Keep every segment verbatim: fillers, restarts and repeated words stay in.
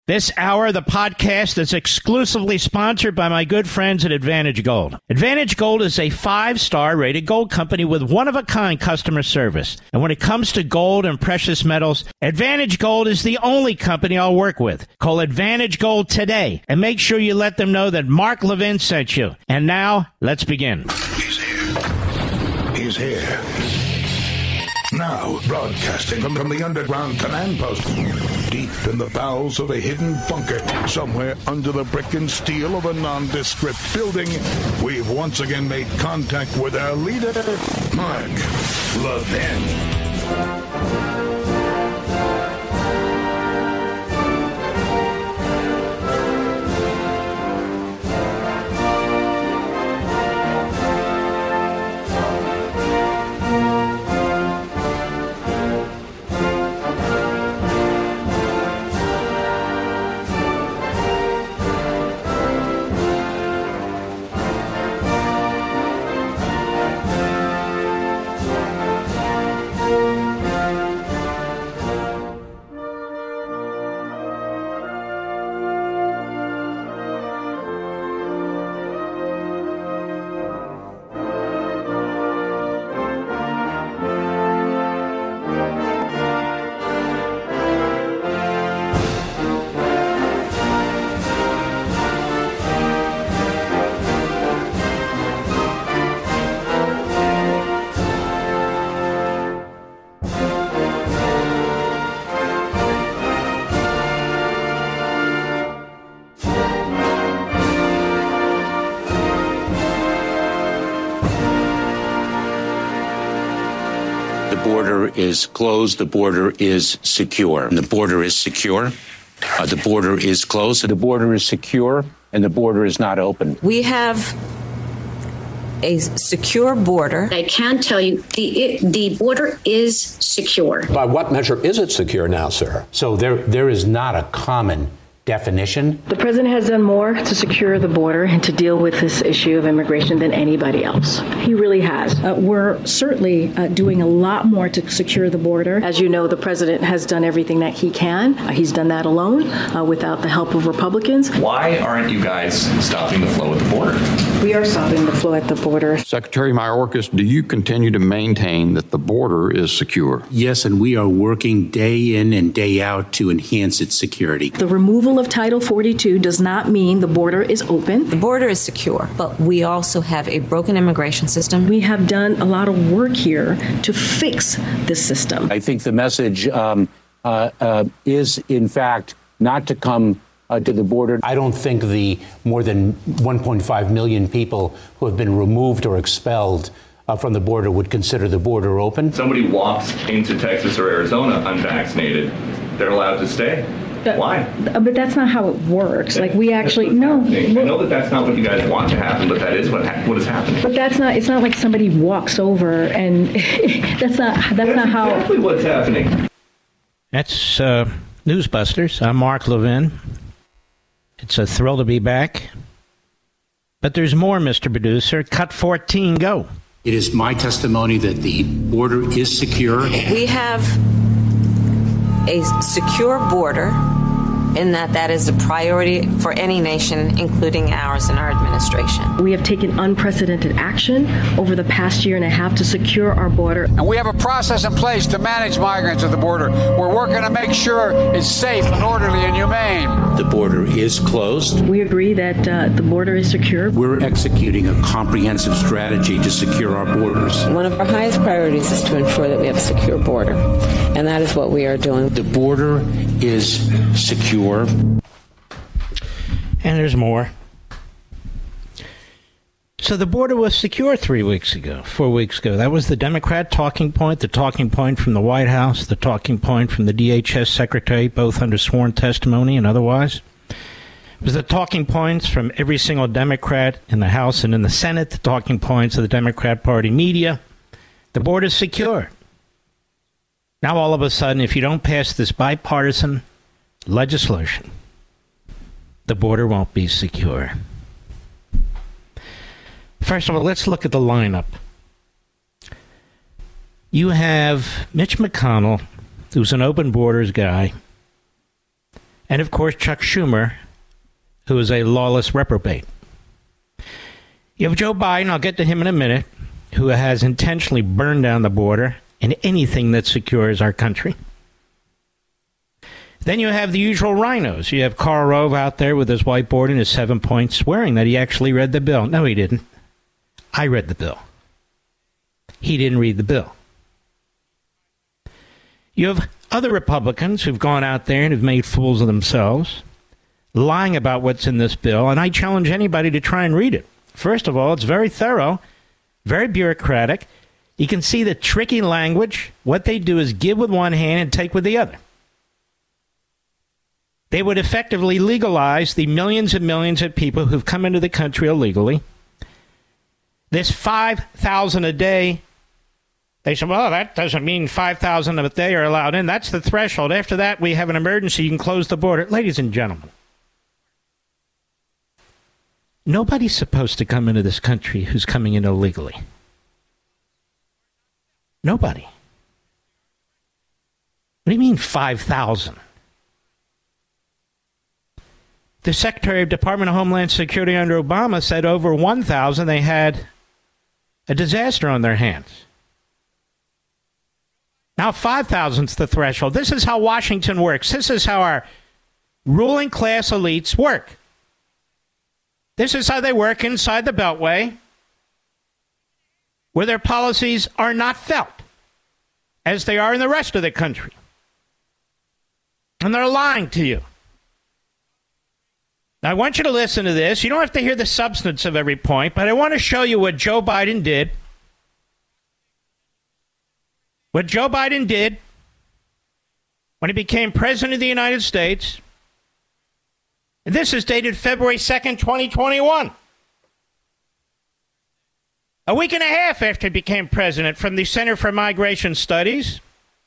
This hour of the podcast is exclusively sponsored by my good friends at Advantage Gold. Advantage Gold is a five-star rated gold company with one-of-a-kind customer service. And when it comes to gold and precious metals, Advantage Gold is the only company I'll work with. Call Advantage Gold today and make sure you let them know that Mark Levin sent you. And now, let's begin. He's here. He's here. Now, broadcasting from, from the underground command post, deep in the bowels of a hidden bunker, somewhere under the brick and steel of a nondescript building, we've once again made contact with our leader, Mark Levin. Is closed. The border is secure. And the border is secure. Uh, the border is closed. The border is secure, and the border is not open. We have a secure border. I can tell you the it, the border is secure. By what measure is it secure now, sir? So there there is not a common definition. The president has done more to secure the border and to deal with this issue of immigration than anybody else. He really has. Uh, we're certainly uh, doing a lot more to secure the border. As you know, the president has done everything that he can. Uh, he's done that alone uh, without the help of Republicans. Why aren't you guys stopping the flow at the border? We are stopping the flow at the border. Secretary Mayorkas, do you continue to maintain that the border is secure? Yes, and we are working day in and day out to enhance its security. The removal of Title forty-two does not mean the border is open. The border is secure, but we also have a broken immigration system. We have done a lot of work here to fix this system. I think the message um, uh, uh, is, in fact, not to come uh, to the border. I don't think the more than one point five million people who have been removed or expelled uh, from the border would consider the border open. Somebody walks into Texas or Arizona unvaccinated, they're allowed to stay. Why? But that's not how it works. Like we actually no. I know that that's not what you guys want to happen, but that is what ha- what is happening. But that's not. It's not like somebody walks over and that's not. That's, that's not how. Exactly what's happening. That's uh, Newsbusters. I'm Mark Levin. It's a thrill to be back. But there's more, Mister Producer. Cut fourteen. Go. It is my testimony that the border is secure. We have a secure border in that that is a priority for any nation, including ours and our administration. We have taken unprecedented action over the past year and a half to secure our border. And we have a process in place to manage migrants at the border. We're working to make sure it's safe and orderly and humane. The border is closed. We agree that uh, the border is secure. We're executing a comprehensive strategy to secure our borders. One of our highest priorities is to ensure that we have a secure border, and that is what we are doing. The border is secure. And there's more. So the border was secure three weeks ago, four weeks ago. That was the Democrat talking point, the talking point from the White House, the talking point from the D H S Secretary, both under sworn testimony and otherwise. It was the talking points from every single Democrat in the House and in the Senate, the talking points of the Democrat Party media. The border's secure. Now all of a sudden, if you don't pass this bipartisan legislation, the border won't be secure. First of all, let's look at the lineup. You have Mitch McConnell, who's an open borders guy, And, of course, Chuck Schumer, who is a lawless reprobate. You have Joe Biden, I'll get to him in a minute, who has intentionally burned down the border and anything that secures our country. Then you have the usual rhinos. You have Karl Rove out there with his whiteboard and his seven points swearing that he actually read the bill. No, he didn't. I read the bill. He didn't read the bill. You have other Republicans who've gone out there and have made fools of themselves, lying about what's in this bill, and I challenge anybody to try and read it. First of all, it's very thorough, very bureaucratic. You can see the tricky language. What they do is give with one hand and take with the other. They would effectively legalize the millions and millions of people who've come into the country illegally. This five thousand a day, they said, well, that doesn't mean five thousand a day are allowed in. That's the threshold. After that, we have an emergency. You can close the border. Ladies and gentlemen, nobody's supposed to come into this country who's coming in illegally. Nobody. What do you mean five thousand? The Secretary of Department of Homeland Security under Obama said over one thousand, they had a disaster on their hands. Now five thousand is the threshold. This is how Washington works. This is how our ruling class elites work. This is how they work inside the Beltway, where their policies are not felt as they are in the rest of the country. And they're lying to you. Now, I want you to listen to this. You don't have to hear the substance of every point, but I want to show you what Joe Biden did. What Joe Biden did when he became president of the United States. And this is dated February second, twenty twenty-one. A week and a half after he became president, from the Center for Migration Studies.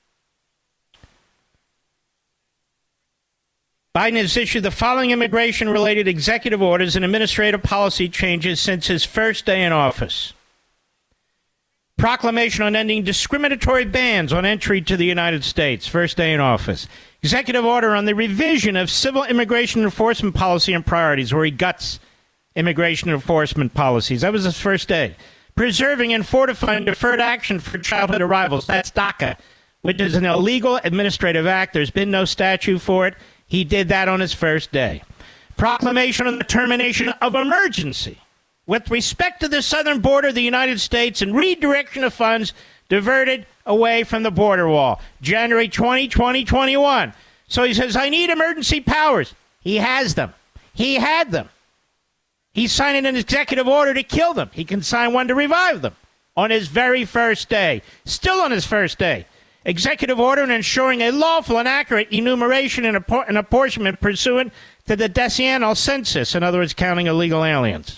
Biden has issued the following immigration-related executive orders and administrative policy changes since his first day in office. Proclamation on ending discriminatory bans on entry to the United States, first day in office. Executive order on the revision of civil immigration enforcement policy and priorities, where he guts immigration enforcement policies. That was his first day. Preserving and fortifying deferred action for childhood arrivals. That's DACA, which is an illegal administrative act. There's been no statute for it. He did that on his first day. Proclamation on the termination of emergency with respect to the southern border of the United States and redirection of funds diverted away from the border wall. January twentieth, twenty twenty-one. So he says, I need emergency powers. He has them. He had them. He's signing an executive order to kill them. He can sign one to revive them on his very first day. Still on his first day. Executive order and ensuring a lawful and accurate enumeration and, appor- and apportionment pursuant to the decennial census, in other words, counting illegal aliens.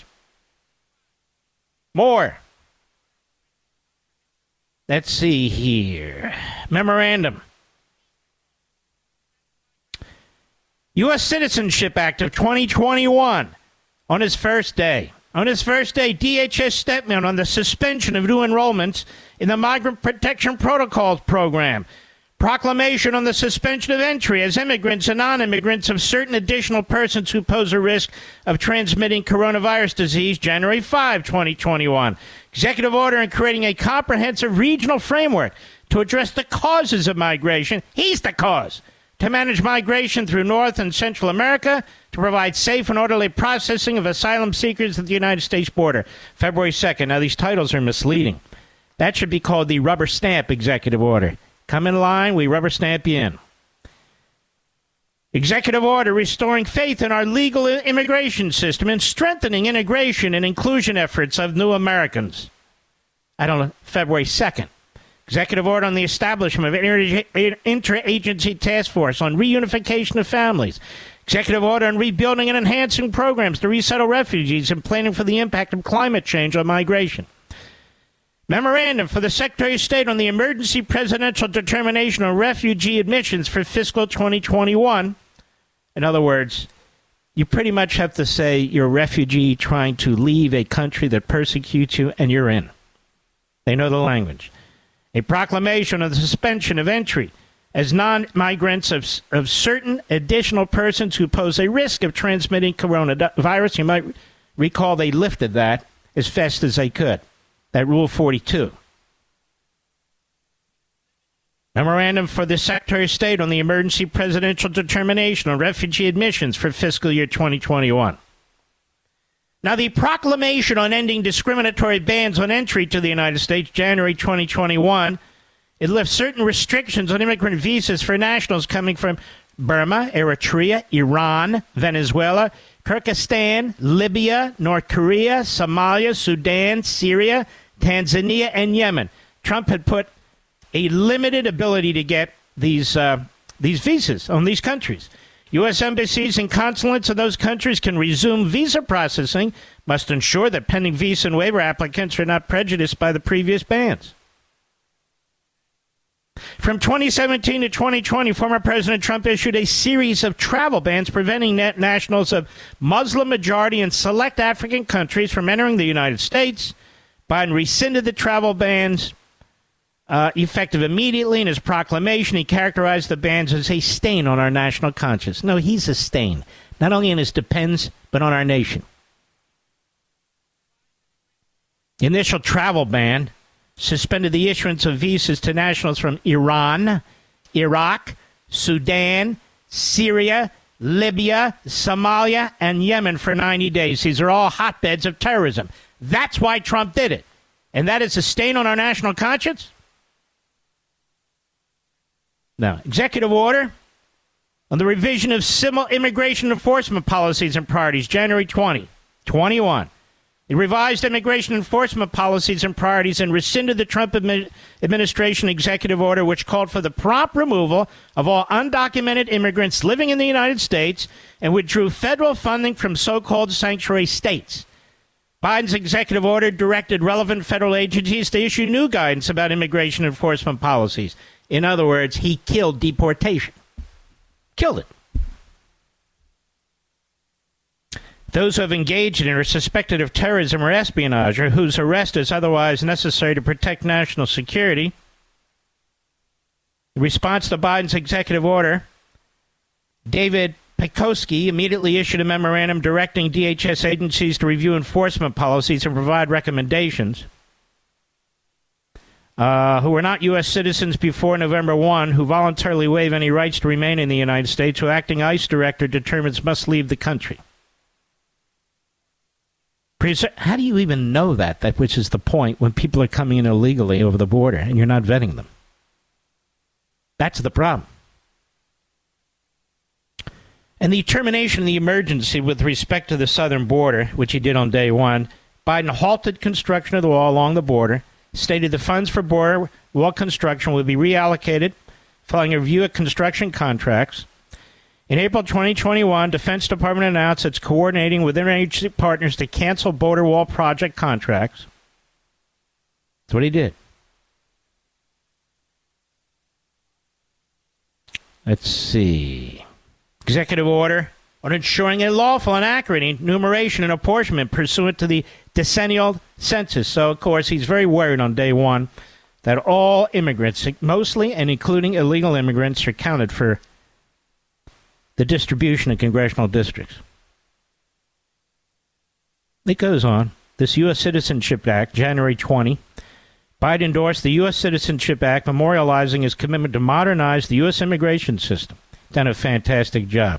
More. Let's see here. Memorandum. U S Citizenship Act of twenty twenty-one on his first day. On his first day, D H S statement on the suspension of new enrollments in the Migrant Protection Protocols program. Proclamation on the suspension of entry as immigrants and non-immigrants of certain additional persons who pose a risk of transmitting coronavirus disease, January fifth, twenty twenty-one. Executive order in creating a comprehensive regional framework to address the causes of migration. He's the cause. To manage migration through North and Central America, to provide safe and orderly processing of asylum seekers at the United States border. February second. Now, these titles are misleading. That should be called the rubber stamp executive order. Come in line, we rubber stamp you in. Executive order restoring faith in our legal immigration system and strengthening integration and inclusion efforts of new Americans. I don't know, February second. Executive order on the establishment of an interagency task force on reunification of families. Executive order on rebuilding and enhancing programs to resettle refugees and planning for the impact of climate change on migration. Memorandum for the Secretary of State on the emergency presidential determination on refugee admissions for fiscal twenty twenty-one. In other words, you pretty much have to say you're a refugee trying to leave a country that persecutes you, and you're in. They know the language. A proclamation of the suspension of entry as non-migrants of, of certain additional persons who pose a risk of transmitting coronavirus. You might recall they lifted that as fast as they could, that Rule forty-two. Memorandum for the Secretary of State on the emergency presidential determination on refugee admissions for fiscal year twenty twenty-one. Now, the proclamation on ending discriminatory bans on entry to the United States, January twenty twenty-one, it lifts certain restrictions on immigrant visas for nationals coming from Burma, Eritrea, Iran, Venezuela, Kyrgyzstan, Libya, North Korea, Somalia, Sudan, Syria, Tanzania, and Yemen. Trump had put a limited ability to get these uh, these visas on these countries. U S embassies and consulates in those countries can resume visa processing, must ensure that pending visa and waiver applicants are not prejudiced by the previous bans. From twenty seventeen to twenty twenty, former President Trump issued a series of travel bans preventing net nationals of Muslim majority and select African countries from entering the United States. Biden rescinded the travel bans uh, effective immediately. In his proclamation, he characterized the bans as a stain on our national conscience. No, he's a stain, not only on his dependents, but on our nation. The initial travel ban suspended the issuance of visas to nationals from Iran, Iraq, Sudan, Syria, Libya, Somalia, and Yemen for ninety days. These are all hotbeds of terrorism. That's why Trump did it. And that is a stain on our national conscience? Now, executive order on the revision of civil immigration enforcement policies and priorities, January twentieth, twenty-one. It revised immigration enforcement policies and priorities and rescinded the Trump admi- administration executive order, which called for the prompt removal of all undocumented immigrants living in the United States and withdrew federal funding from so-called sanctuary states. Biden's executive order directed relevant federal agencies to issue new guidance about immigration enforcement policies. In other words, he killed deportation. Killed it. Those who have engaged in or are suspected of terrorism or espionage, or whose arrest is otherwise necessary to protect national security. In response to Biden's executive order, David Pekoski immediately issued a memorandum directing D H S agencies to review enforcement policies and provide recommendations. Uh, who were not U S citizens before November first, who voluntarily waive any rights to remain in the United States, who acting ICE director determines must leave the country. How do you even know that, that which is the point, when people are coming in illegally over the border and you're not vetting them? That's the problem. And the termination of the emergency with respect to the southern border, which he did on day one, Biden halted construction of the wall along the border, stated the funds for border wall construction will be reallocated following a review of construction contracts. In April twenty twenty-one, Defense Department announced it's coordinating with interagency partners to cancel border wall project contracts. That's what he did. Let's see. Executive order on ensuring a lawful and accurate enumeration and apportionment pursuant to the decennial census. So, of course, he's very worried on day one that all immigrants, mostly and including illegal immigrants, are counted for the distribution of congressional districts. It goes on. This U S Citizenship Act, January twentieth, Biden endorsed the U S Citizenship Act, memorializing his commitment to modernize the U S immigration system. Done a fantastic job.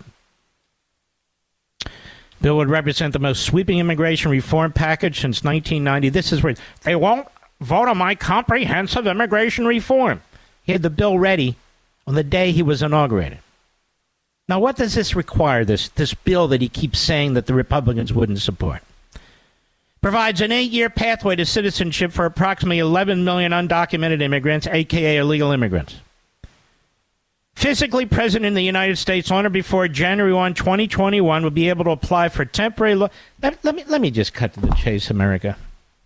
Bill would represent the most sweeping immigration reform package since nineteen ninety. This is where they won't vote on my comprehensive immigration reform. He had the bill ready on the day he was inaugurated. Now, what does this require, this, this bill that he keeps saying that the Republicans wouldn't support? Provides an eight-year pathway to citizenship for approximately eleven million undocumented immigrants, a k a illegal immigrants. Physically present in the United States on or before January first, twenty twenty-one will be able to apply for temporary... Lo- let, let, me, let me just cut to the chase, America.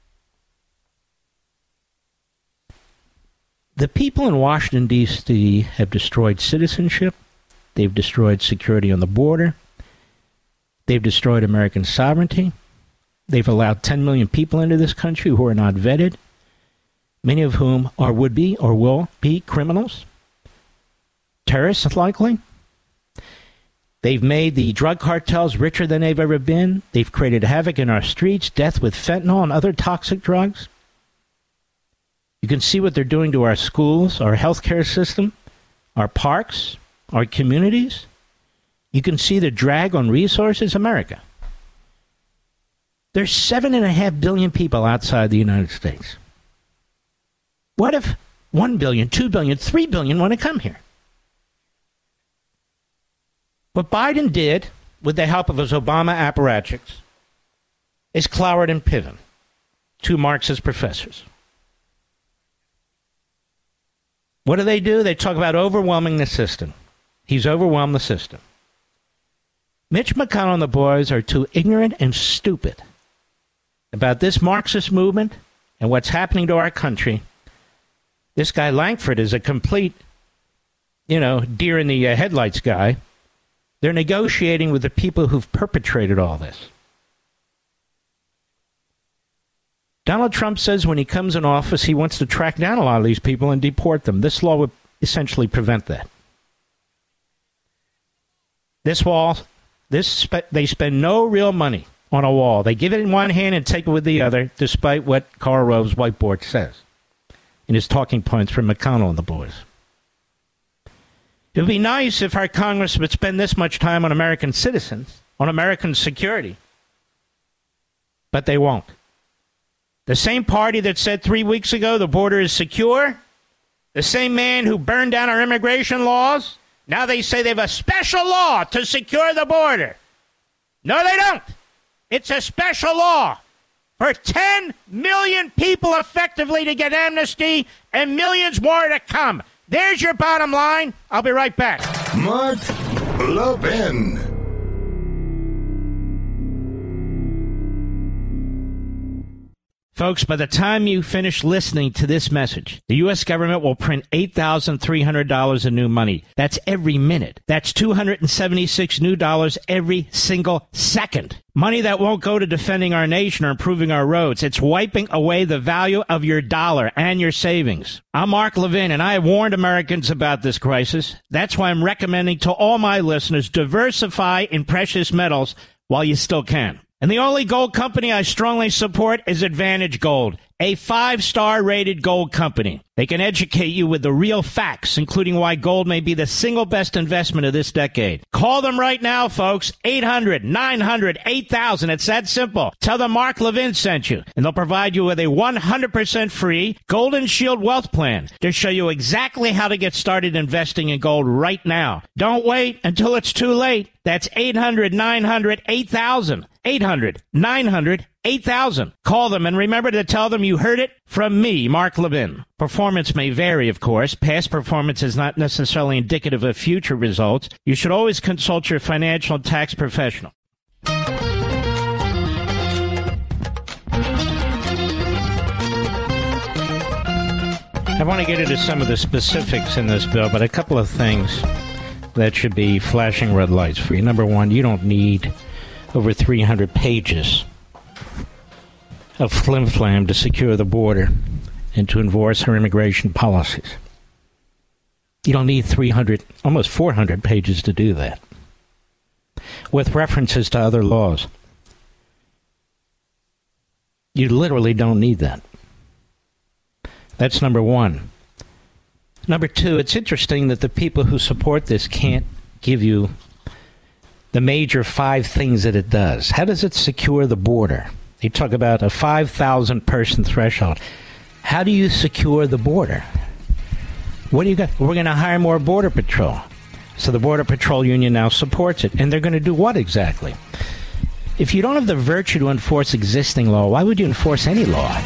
The people in Washington, D C have destroyed citizenship. They've destroyed security on the border. They've destroyed American sovereignty. They've allowed ten million people into this country who are not vetted, many of whom are would-be or will be criminals. terrorists, likely. They've made the drug cartels richer than they've ever been. They've created havoc in our streets, death with fentanyl and other toxic drugs. You can see what they're doing to our schools, our healthcare system, our parks, our communities. You can see the drag on resources. America. There's seven and a half billion people outside the United States. What if one billion, two billion, three billion want to come here? What Biden did, with the help of his Obama apparatchiks, is Cloward and Piven, two Marxist professors. What do they do? They talk about overwhelming the system. He's overwhelmed the system. Mitch McConnell and the boys are too ignorant and stupid about this Marxist movement and what's happening to our country. This guy Lankford is a complete, you know, deer in the uh, headlights guy. They're negotiating with the people who've perpetrated all this. Donald Trump says when he comes in office, he wants to track down a lot of these people and deport them. This law would essentially prevent that. This wall, this spe- they spend no real money on a wall. They give it in one hand and take it with the other, despite what Karl Rove's whiteboard says in his talking points from McConnell and the boys. It would be nice if our Congress would spend this much time on American citizens, on American security, but they won't. The same party that said three weeks ago the border is secure, the same man who burned down our immigration laws, now they say they have a special law to secure the border. No, they don't. It's a special law for ten million people effectively to get amnesty and millions more to come. There's your bottom line. I'll be right back. Mark Levin. Folks, by the time you finish listening to this message, the U S government will print eight thousand three hundred dollars in new money. That's every minute. That's two hundred seventy-six new dollars every single second. Money that won't go to defending our nation or improving our roads. It's wiping away the value of your dollar and your savings. I'm Mark Levin, and I have warned Americans about this crisis. That's why I'm recommending to all my listeners, diversify in precious metals while you still can. And the only gold company I strongly support is Advantage Gold, a five-star rated gold company. They can educate you with the real facts, including why gold may be the single best investment of this decade. Call them right now, folks. eight hundred, nine hundred, eight thousand. It's that simple. Tell them Mark Levin sent you, and they'll provide you with a one hundred percent free Golden Shield Wealth Plan to show you exactly how to get started investing in gold right now. Don't wait until it's too late. That's eight hundred, nine hundred, eight thousand. eight hundred, nine hundred, eight thousand. Call them and remember to tell them you heard it from me, Mark Levin. Performance may vary, of course. Past performance is not necessarily indicative of future results. You should always consult your financial and tax professional. I want to get into some of the specifics in this bill, but a couple of things that should be flashing red lights for you. Number one, you don't need over three hundred pages of flim-flam to secure the border and to enforce her immigration policies. You don't need three hundred, almost four hundred pages to do that, with references to other laws. You literally don't need that. That's number one. Number two, it's interesting that the people who support this can't give you the major five things that it does. How does it secure the border? They talk about a five thousand person threshold. How do you secure the border? What do you got? We're going to hire more Border Patrol. So the Border Patrol Union now supports it. And they're going to do what exactly? If you don't have the virtue to enforce existing law, why would you enforce any law?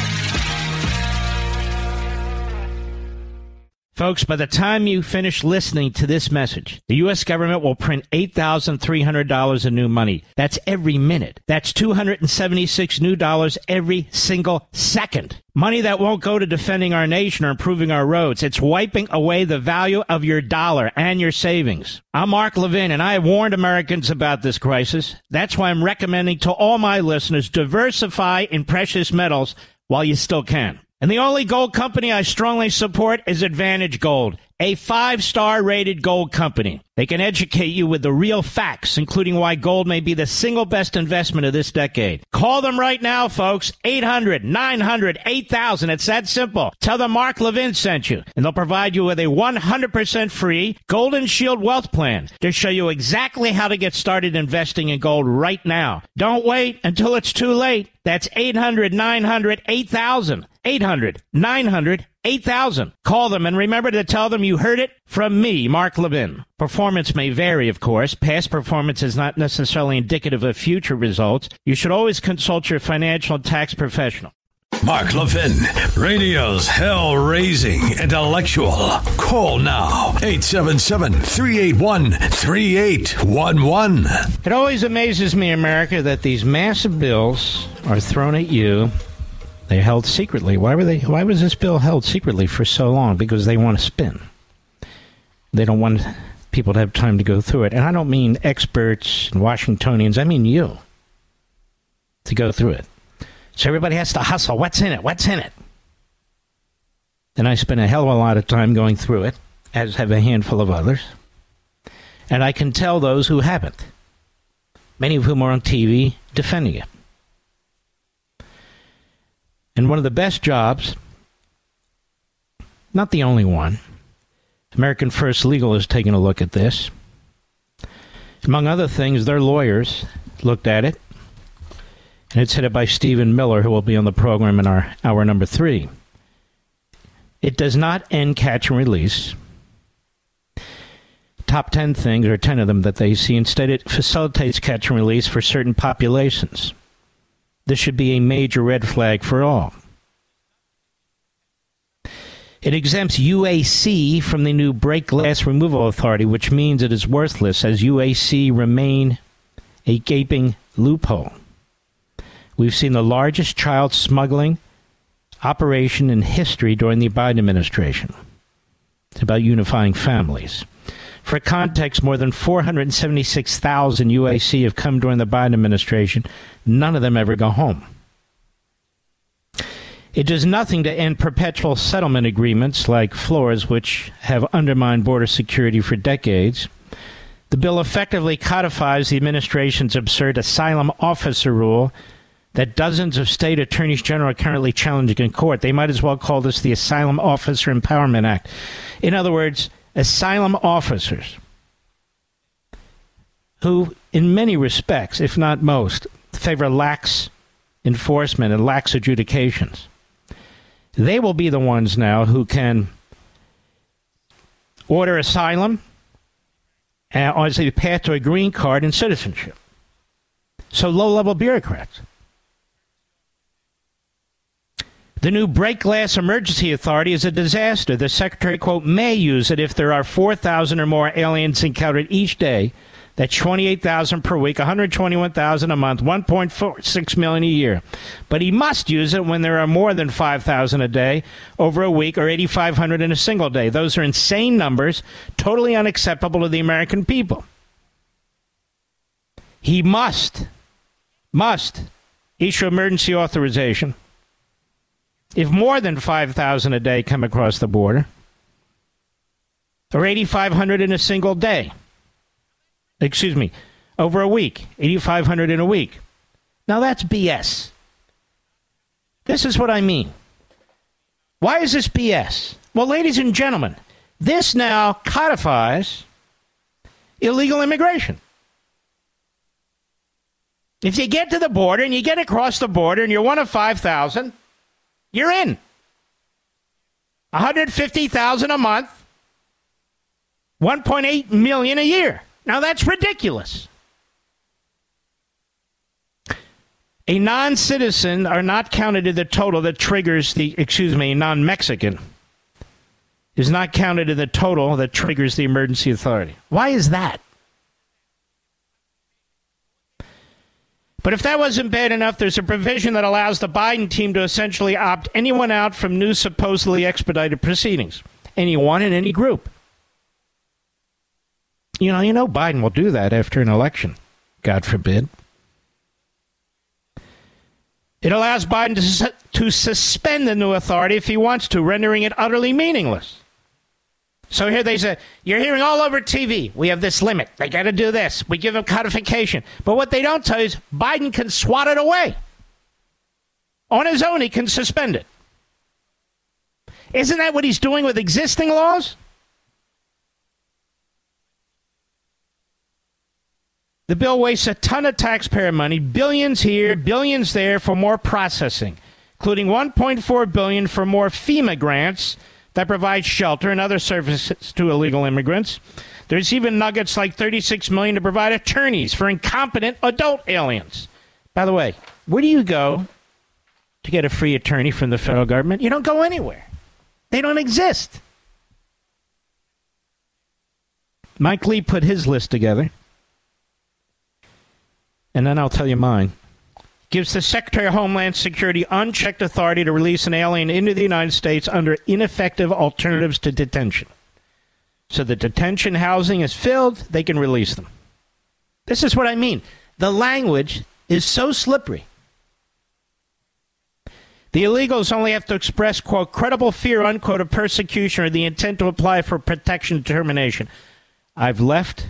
Folks, by the time you finish listening to this message, the U S government will print eight thousand three hundred dollars in new money. That's every minute. That's two hundred seventy-six new dollars every single second. Money that won't go to defending our nation or improving our roads. It's wiping away the value of your dollar and your savings. I'm Mark Levin, and I have warned Americans about this crisis. That's why I'm recommending to all my listeners, diversify in precious metals while you still can. And the only gold company I strongly support is Advantage Gold, a five-star rated gold company. They can educate you with the real facts, including why gold may be the single best investment of this decade. Call them right now, folks. eight hundred, nine hundred, eight thousand. It's that simple. Tell them Mark Levin sent you, and they'll provide you with a one hundred percent free Golden Shield Wealth Plan to show you exactly how to get started investing in gold right now. Don't wait until it's too late. That's eight hundred, nine hundred, eight thousand. eight hundred, nine hundred, eight thousand. Call them and remember to tell them you heard it from me, Mark Levin. Performance may vary, of course. Past performance is not necessarily indicative of future results. You should always consult your financial and tax professional. Mark Levin, radio's hell-raising intellectual. Call now, eight seven seven, three eight one, three eight one one. It always amazes me, America, that these massive bills are thrown at you. They're held secretly. Why were they? Why was this bill held secretly for so long? Because they want to spin. They don't want people to have time to go through it. And I don't mean experts and Washingtonians. I mean you to go through it. So everybody has to hustle. What's in it? What's in it? And I spent a hell of a lot of time going through it, as have a handful of others. And I can tell those who haven't, many of whom are on T V defending it. And one of the best jobs, not the only one, American First Legal has taken a look at this. Among other things, their lawyers looked at it, and it's headed by Stephen Miller, who will be on the program in our hour number three. It does not end catch and release. Top ten things, or ten of them that they see. Instead, it facilitates catch and release for certain populations. This should be a major red flag for all. It exempts U A C from the new break glass removal authority, which means it is worthless, as U A C remain a gaping loophole. We've seen the largest child smuggling operation in history during the Biden administration. It's about unifying families. For context, more than four hundred seventy-six thousand U A C have come during the Biden administration. None of them ever go home. It does nothing to end perpetual settlement agreements like Floors, which have undermined border security for decades. The bill effectively codifies the administration's absurd asylum officer rule that dozens of state attorneys general are currently challenging in court. They might as well call this the Asylum Officer Empowerment Act. In other words, asylum officers who, in many respects, if not most, favor lax enforcement and lax adjudications. They will be the ones now who can order asylum and as a path to a green card and citizenship. So low-level bureaucrats. The new break glass emergency authority is a disaster. The secretary, quote, may use it if there are four thousand or more aliens encountered each day. That's twenty-eight thousand per week, one hundred twenty-one thousand a month, one point four six million a year. But he must use it when there are more than five thousand a day over a week, or eighty-five hundred in a single day. Those are insane numbers, totally unacceptable to the American people. He must, must issue emergency authorization if more than five thousand a day come across the border, or eighty-five hundred in a single day. Excuse me, over a week, eighty-five hundred in a week. Now that's B S. This is what I mean. Why is this B S? Well, ladies and gentlemen, this now codifies illegal immigration. If you get to the border and you get across the border and you're one of five thousand, you're in. one hundred fifty thousand a month, one point eight million a year. Now, that's ridiculous. A non-citizen are not counted in the total that triggers the, excuse me, a non-Mexican is not counted in the total that triggers the emergency authority. Why is that? But if that wasn't bad enough, there's a provision that allows the Biden team to essentially opt anyone out from new supposedly expedited proceedings. Anyone in any group. You know, you know Biden will do that after an election, God forbid. It allows Biden to, su- to suspend the new authority if he wants to, rendering it utterly meaningless. So here they say, you're hearing all over T V, we have this limit. They got to do this. We give them codification. But what they don't tell you is Biden can swat it away. On his own, he can suspend it. Isn't that what he's doing with existing laws? The bill wastes a ton of taxpayer money, billions here, billions there for more processing, including one point four billion dollars for more FEMA grants that provide shelter and other services to illegal immigrants. There's even nuggets like thirty-six million dollars to provide attorneys for incompetent adult aliens. By the way, where do you go to get a free attorney from the federal government? You don't go anywhere. They don't exist. Mike Lee put his list together. And then I'll tell you mine. Gives the Secretary of Homeland Security unchecked authority to release an alien into the United States under ineffective alternatives to detention. So the detention housing is filled, they can release them. This is what I mean. The language is so slippery. The illegals only have to express, quote, credible fear, unquote, of persecution or the intent to apply for protection determination. I've left.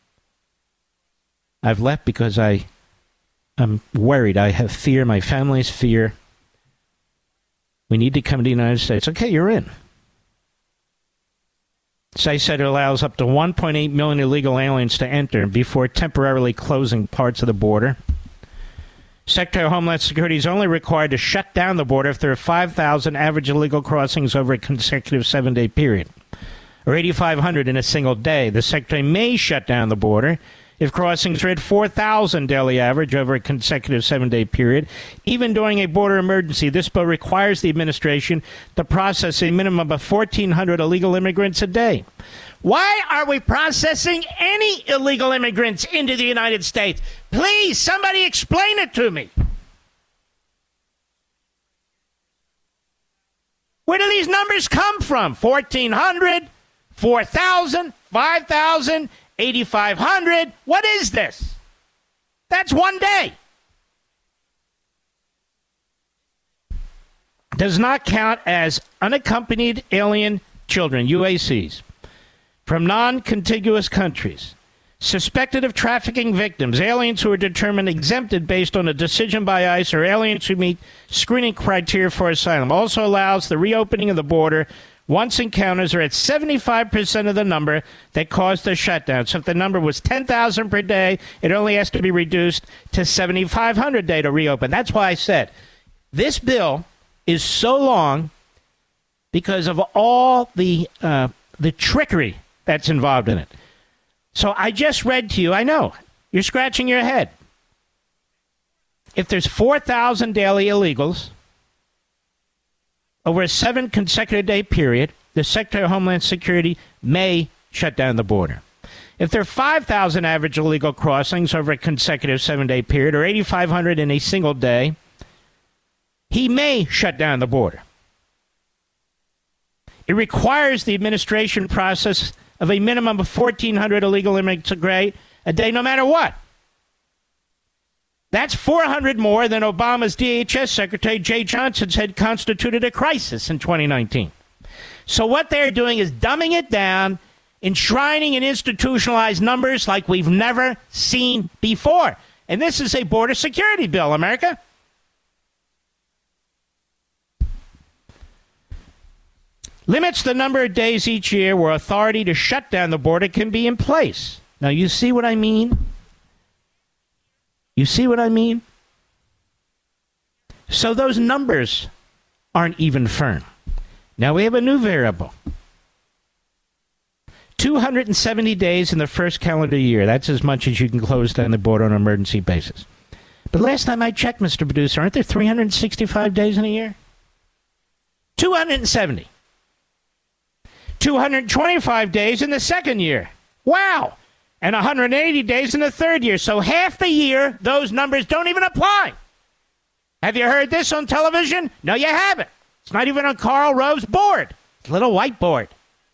I've left because I, I'm worried. I have fear. My family's fear. We need to come to the United States. Okay, you're in. As I said, it allows up to one point eight million illegal aliens to enter before temporarily closing parts of the border. Secretary of Homeland Security is only required to shut down the border if there are five thousand average illegal crossings over a consecutive seven-day period, or eighty-five hundred in a single day. The Secretary may shut down the border if crossings are at four thousand daily average over a consecutive seven-day period. Even during a border emergency, this bill requires the administration to process a minimum of fourteen hundred illegal immigrants a day. Why are we processing any illegal immigrants into the United States? Please, somebody explain it to me. Where do these numbers come from? fourteen hundred, four thousand, five thousand, eighty-five hundred. What is this? That's one day. Does not count as unaccompanied alien children, U A Cs, from non-contiguous countries, suspected of trafficking victims, aliens who are determined exempted based on a decision by ICE, or aliens who meet screening criteria for asylum. Also allows the reopening of the border once encounters are at seventy-five percent of the number that caused the shutdown. So if the number was ten thousand per day, it only has to be reduced to seventy-five hundred a day to reopen. That's why I said this bill is so long because of all the uh, the trickery that's involved in it. So I just read to you, I know, you're scratching your head. If there's four thousand daily illegals over a seven consecutive day period, the Secretary of Homeland Security may shut down the border. If there are five thousand average illegal crossings over a consecutive seven-day period, or eighty-five hundred in a single day, he may shut down the border. It requires the administration process of a minimum of fourteen hundred illegal immigrants a day, no matter what. That's four hundred more than Obama's D H S Secretary Jay Johnson said constituted a crisis in twenty nineteen. So what they're doing is dumbing it down, enshrining and institutionalized numbers like we've never seen before. And this is a border security bill, America. Limits the number of days each year where authority to shut down the border can be in place. Now, you see what I mean? You see what I mean? So those numbers aren't even firm. Now we have a new variable. two hundred seventy days in the first calendar year. That's as much as you can close down the border on an emergency basis. But last time I checked, Mister Producer, aren't there three hundred sixty-five days in a year? two hundred seventy. two hundred twenty-five days in the second year. Wow. And one hundred eighty days in the third year. So half the year, those numbers don't even apply. Have you heard this on television? No, you haven't. It's not even on Karl Rove's board. It's a little whiteboard.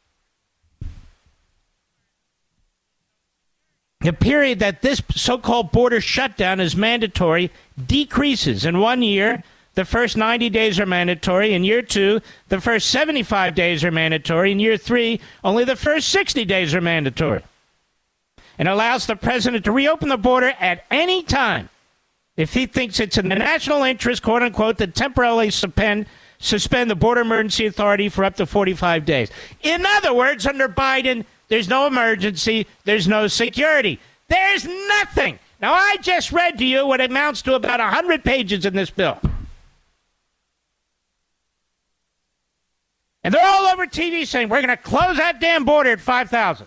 The period that this so-called border shutdown is mandatory decreases. In one year, the first ninety days are mandatory. In year two, the first seventy-five days are mandatory. In year three, only the first sixty days are mandatory. And allows the president to reopen the border at any time if he thinks it's in the national interest, quote unquote, to temporarily suspend, suspend the Border Emergency Authority for up to forty-five days. In other words, under Biden, there's no emergency, there's no security. There's nothing. Now, I just read to you what amounts to about one hundred pages in this bill. And they're all over T V saying, we're going to close that damn border at five thousand.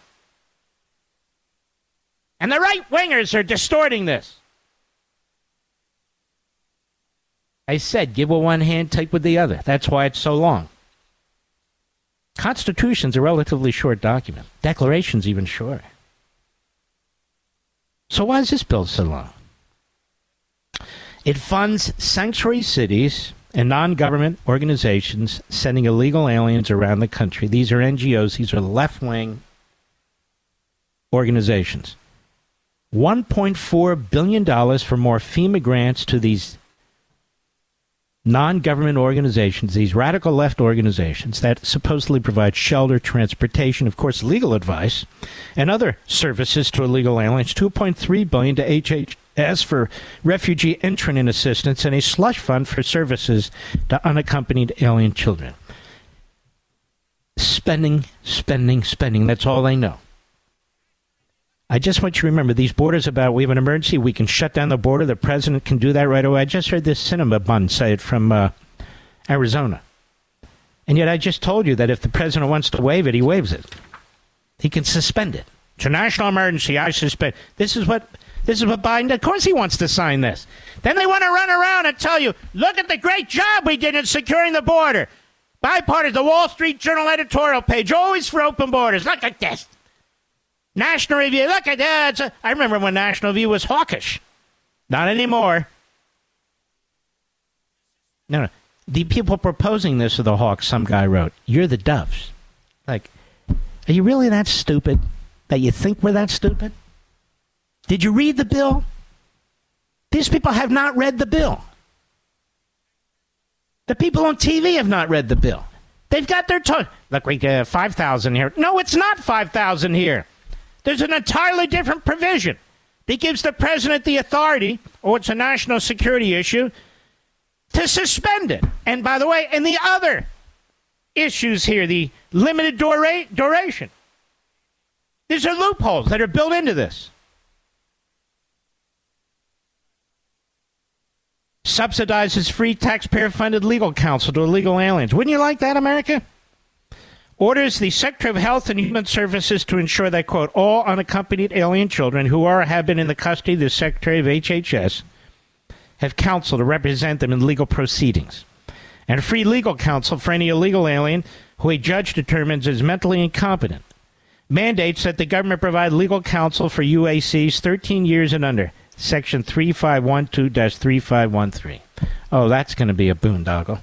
And the right-wingers are distorting this. I said, give with one hand, take with the other. That's why it's so long. Constitution's a relatively short document. Declaration's even shorter. So why is this bill so long? It funds sanctuary cities and non-government organizations sending illegal aliens around the country. These are N G Os. These are left-wing organizations. one point four billion dollars for more FEMA grants to these non-government organizations, these radical left organizations that supposedly provide shelter, transportation, of course, legal advice, and other services to illegal aliens. two point three billion dollars to H H S for refugee entrant and assistance, and a slush fund for services to unaccompanied alien children. Spending, spending, spending. That's all they know. I just want you to remember, these borders about, we have an emergency, we can shut down the border, the president can do that right away. I just heard this cinema bun say it from uh, Arizona. And yet I just told you that if the president wants to waive it, he waives it. He can suspend it. It's a national emergency, I suspend. This is what this is what Biden did. Of course he wants to sign this. Then they want to run around and tell you, look at the great job we did in securing the border. Bipartisan, the Wall Street Journal editorial page, always for open borders. Look at this. National Review, look at that. I remember when National Review was hawkish. Not anymore. No, no. The people proposing this are the hawks, some guy wrote. You're the doves. Like, are you really that stupid that you think we're that stupid? Did you read the bill? These people have not read the bill. The people on T V have not read the bill. They've got their tongue. Look, we got five thousand here. No, it's not five thousand here. There's an entirely different provision that gives the president the authority, or it's a national security issue, to suspend it. And by the way, and the other issues here, the limited dura- duration. These are loopholes that are built into this. Subsidizes free taxpayer-funded legal counsel to illegal aliens. Wouldn't you like that, America? Orders the Secretary of Health and Human Services to ensure that, quote, all unaccompanied alien children who are or have been in the custody of the Secretary of H H S have counsel to represent them in legal proceedings. And free legal counsel for any illegal alien who a judge determines is mentally incompetent. Mandates that the government provide legal counsel for U A Cs thirteen years and under. Section three five one two dash three five one three. Oh, that's going to be a boondoggle.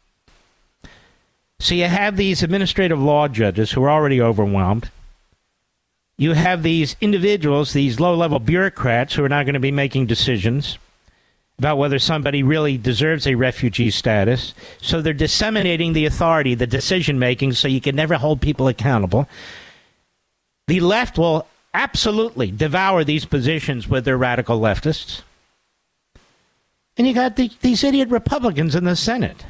So you have these administrative law judges who are already overwhelmed. You have these individuals, these low-level bureaucrats who are now going to be making decisions about whether somebody really deserves a refugee status. So they're disseminating the authority, the decision-making, so you can never hold people accountable. The left will absolutely devour these positions with their radical leftists. And you got the, these idiot Republicans in the Senate.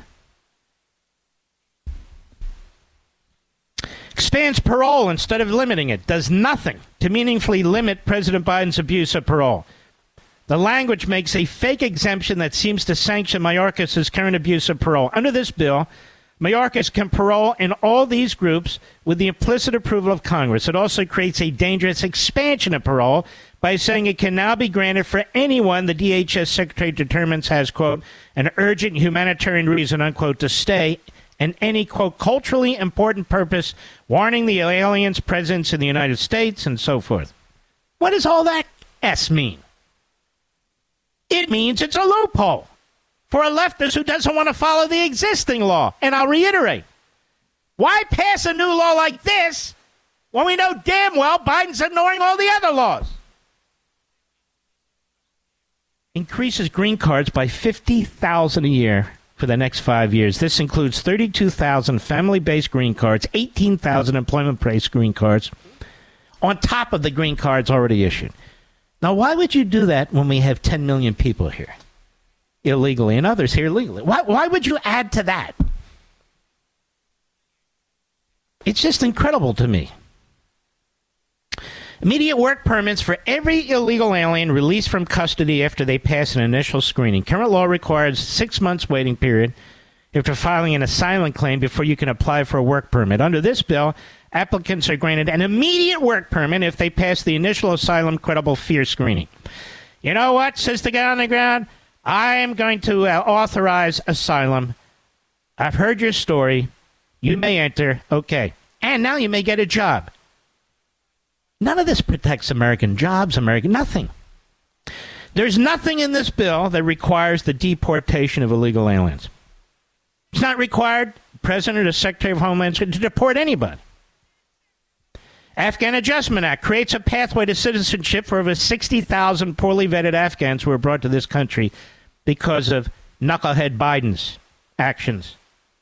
Expands parole instead of limiting it. Does nothing to meaningfully limit President Biden's abuse of parole. The language makes a fake exemption that seems to sanction Mayorkas' current abuse of parole. Under this bill, Mayorkas can parole in all these groups with the implicit approval of Congress. It also creates a dangerous expansion of parole by saying it can now be granted for anyone the D H S Secretary determines has, quote, an urgent humanitarian reason, unquote, to stay and any, quote, culturally important purpose warning the alien's presence in the United States and so forth. What does all that S mean? It means it's a loophole for a leftist who doesn't want to follow the existing law. And I'll reiterate, why pass a new law like this when we know damn well Biden's ignoring all the other laws? Increases green cards by fifty thousand a year for the next five years. This includes thirty-two thousand family-based green cards, eighteen thousand employment-based green cards, on top of the green cards already issued. Now, why would you do that when we have ten million people here illegally and others here legally? Why, why would you add to that? It's just incredible to me. Immediate work permits for every illegal alien released from custody after they pass an initial screening. Current law requires six months waiting period after filing an asylum claim before you can apply for a work permit. Under this bill, applicants are granted an immediate work permit if they pass the initial asylum credible fear screening. You know what, says the guy on the ground? I am going to uh, authorize asylum. I've heard your story. You may enter. Okay. And now you may get a job. None of this protects American jobs, American nothing. There's nothing in this bill that requires the deportation of illegal aliens. It's not required, President or Secretary of Homeland Security, to deport anybody. Afghan Adjustment Act creates a pathway to citizenship for over sixty thousand poorly vetted Afghans who were brought to this country because of knucklehead Biden's actions.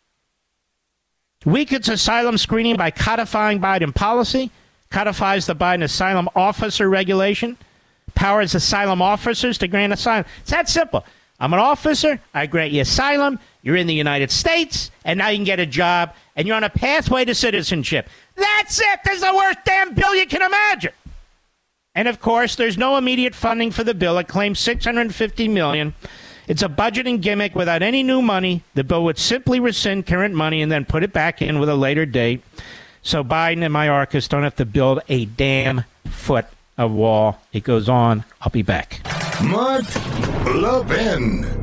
Weakens asylum screening by codifying Biden policy. Codifies the Biden asylum officer regulation, powers asylum officers to grant asylum. It's that simple. I'm an officer, I grant you asylum, you're in the United States, and now you can get a job, and you're on a pathway to citizenship. That's it! That's the worst damn bill you can imagine! And of course, there's no immediate funding for the bill. It claims six hundred fifty million dollars. It's a budgeting gimmick without any new money. The bill would simply rescind current money and then put it back in with a later date. So Biden and Mayorkas don't have to build a damn foot of wall. It goes on. I'll be back. Mark Levin.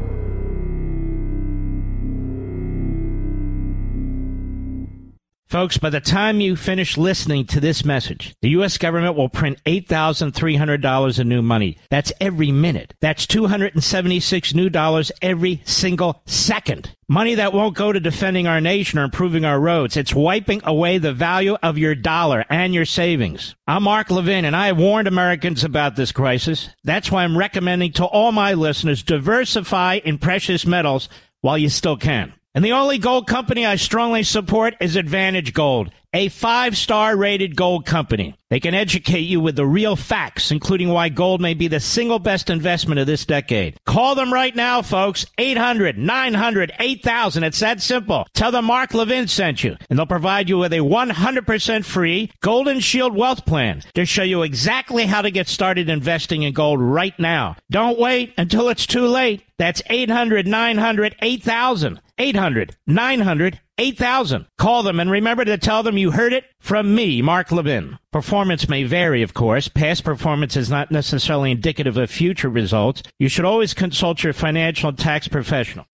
Folks, by the time you finish listening to this message, the U S government will print eight thousand three hundred dollars in new money. That's every minute. That's two hundred seventy-six new dollars every single second. Money that won't go to defending our nation or improving our roads. It's wiping away the value of your dollar and your savings. I'm Mark Levin, and I have warned Americans about this crisis. That's why I'm recommending to all my listeners, diversify in precious metals while you still can. And the only gold company I strongly support is Advantage Gold, a five-star rated gold company. They can educate you with the real facts, including why gold may be the single best investment of this decade. Call them right now, folks. eight hundred nine hundred eight thousand. It's that simple. Tell them Mark Levin sent you, and they'll provide you with a one hundred percent free Golden Shield Wealth Plan to show you exactly how to get started investing in gold right now. Don't wait until it's too late. That's eight hundred nine hundred eight thousand. eight hundred nine hundred eight thousand. Call them and remember to tell them you heard it from me, Mark Levin. Performance may vary, of course. Past performance is not necessarily indicative of future results. You should always consult your financial and tax professional.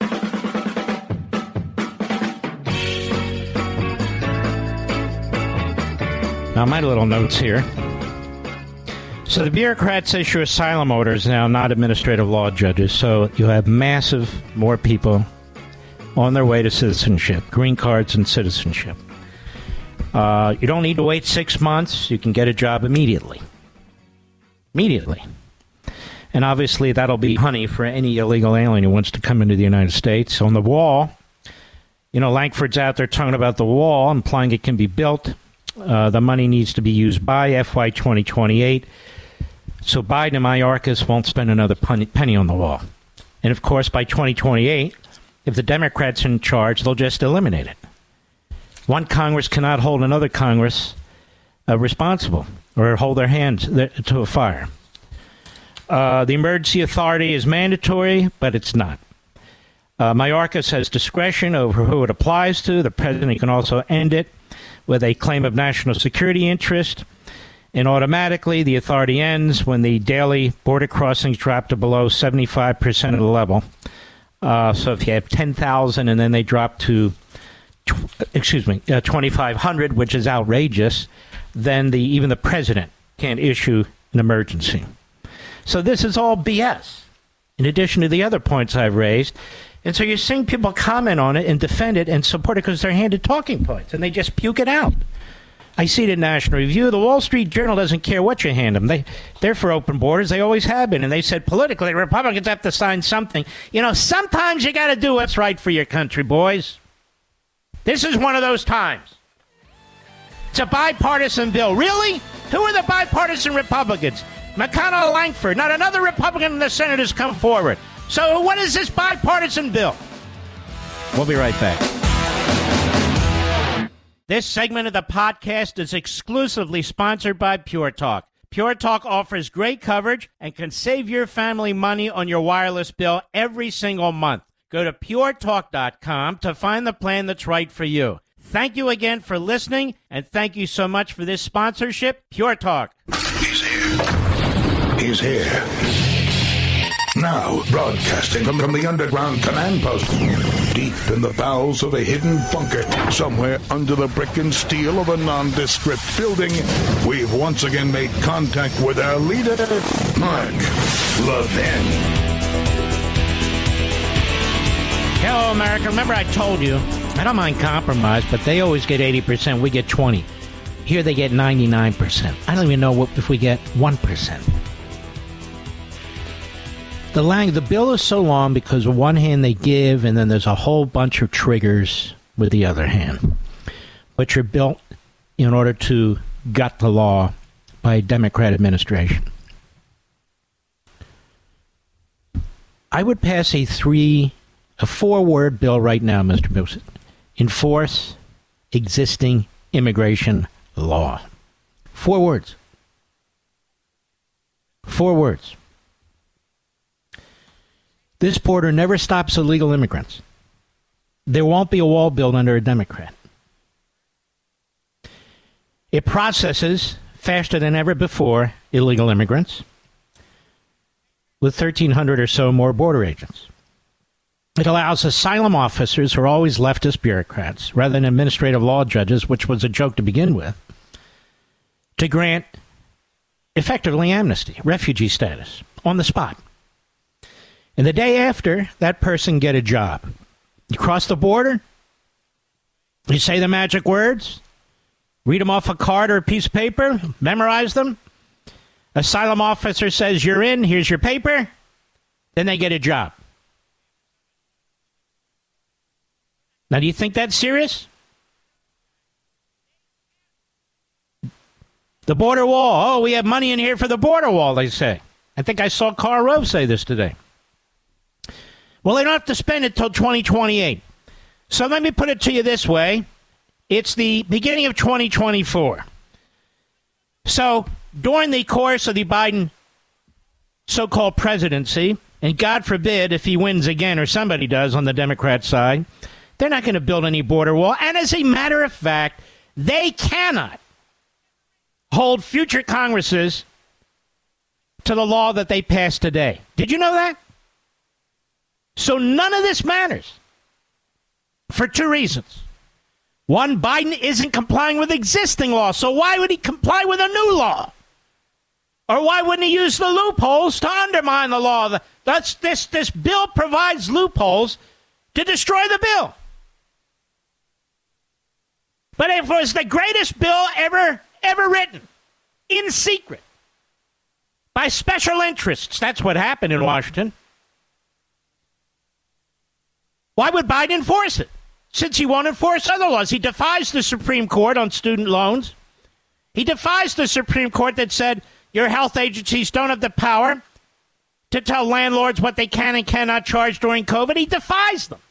Now, my little notes here. So the bureaucrats issue asylum orders now, not administrative law judges. So you have massive more people on their way to citizenship, green cards and citizenship. Uh, you don't need to wait six months. You can get a job immediately. Immediately. And obviously that'll be honey for any illegal alien who wants to come into the United States. On the wall, you know, Lankford's out there talking about the wall, implying it can be built. Uh, the money needs to be used by F Y twenty twenty-eight. So Biden and Mayorkas won't spend another penny on the wall. And of course, by twenty twenty-eight, if the Democrats are in charge, they'll just eliminate it. One Congress cannot hold another Congress uh, responsible or hold their hands to a fire. Uh, the emergency authority is mandatory, but it's not. Uh, Mayorkas has discretion over who it applies to. The president can also end it with a claim of national security interest. And automatically, the authority ends when the daily border crossings drop to below seventy-five percent of the level. Uh, so if you have ten thousand and then they drop to, tw- excuse me, uh, twenty-five hundred, which is outrageous, then the even the president can't issue an emergency. So this is all B S, in addition to the other points I've raised. And so you're seeing people comment on it and defend it and support it because they're handed talking points, and they just puke it out. I see the National Review. The Wall Street Journal doesn't care what you hand them. They, they're for open borders. They always have been. And they said politically, Republicans have to sign something. You know, sometimes you got to do what's right for your country, boys. This is one of those times. It's a bipartisan bill. Really? Who are the bipartisan Republicans? McConnell, Langford. Not another Republican in the Senate has come forward. So what is this bipartisan bill? We'll be right back. This segment of the podcast is exclusively sponsored by Pure Talk. Pure Talk offers great coverage and can save your family money on your wireless bill every single month. Go to pure talk dot com to find the plan that's right for you. Thank you again for listening, and thank you so much for this sponsorship, Pure Talk. He's here. He's here. Now, broadcasting from, from the underground command post, deep in the bowels of a hidden bunker, somewhere under the brick and steel of a nondescript building, we've once again made contact with our leader, Mark Levin. Hello, America. Remember I told you, I don't mind compromise, but they always get eighty percent. We get twenty. Here they get ninety-nine percent. I don't even know what, if we get one percent. The, lang- the bill is so long because on one hand they give, and then there's a whole bunch of triggers with the other hand, which are built in order to gut the law by a Democrat administration. I would pass a three... A four-word bill right now, Mister Bilson. Enforce existing immigration law. Four words. Four words. This border never stops illegal immigrants. There won't be a wall built under a Democrat. It processes faster than ever before illegal immigrants with thirteen hundred or so more border agents. It allows asylum officers, who are always leftist bureaucrats, rather than administrative law judges, which was a joke to begin with, to grant effectively amnesty, refugee status, on the spot. And the day after, that person get a job. You cross the border, you say the magic words, read them off a card or a piece of paper, memorize them. Asylum officer says, you're in, here's your paper. Then they get a job. Now, do you think that's serious? The border wall. Oh, we have money in here for the border wall, they say. I think I saw Karl Rove say this today. Well, they don't have to spend it till twenty twenty-eight. So let me put it to you this way. It's the beginning of twenty twenty-four. So during the course of the Biden so-called presidency, and God forbid if he wins again or somebody does on the Democrat side, they're not going to build any border wall. And as a matter of fact, they cannot hold future Congresses to the law that they passed today. Did you know that? So none of this matters for two reasons. One, Biden isn't complying with existing law, so why would he comply with a new law? Or why wouldn't he use the loopholes to undermine the law? That's, this, this bill provides loopholes to destroy the bill. But it was the greatest bill ever, ever written, in secret, by special interests. That's what happened in Washington. Why would Biden enforce it? Since he won't enforce other laws. He defies the Supreme Court on student loans. He defies the Supreme Court that said your health agencies don't have the power to tell landlords what they can and cannot charge during COVID. He defies them.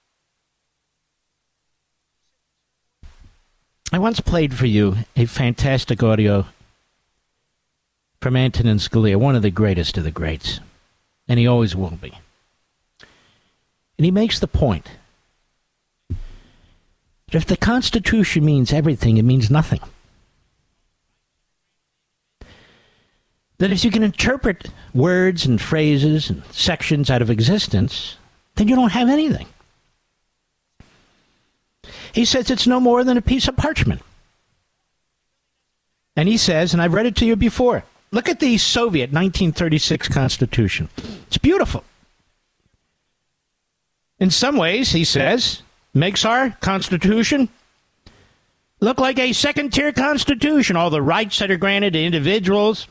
I once played for you a fantastic audio from Antonin Scalia, one of the greatest of the greats, and he always will be. And he makes the point that if the Constitution means everything, it means nothing. That if you can interpret words and phrases and sections out of existence, then you don't have anything. He says it's no more than a piece of parchment. And he says, and I've read it to you before, look at the Soviet nineteen thirty-six Constitution. It's beautiful. In some ways, he says, makes our Constitution look like a second-tier constitution, all the rights that are granted to individuals.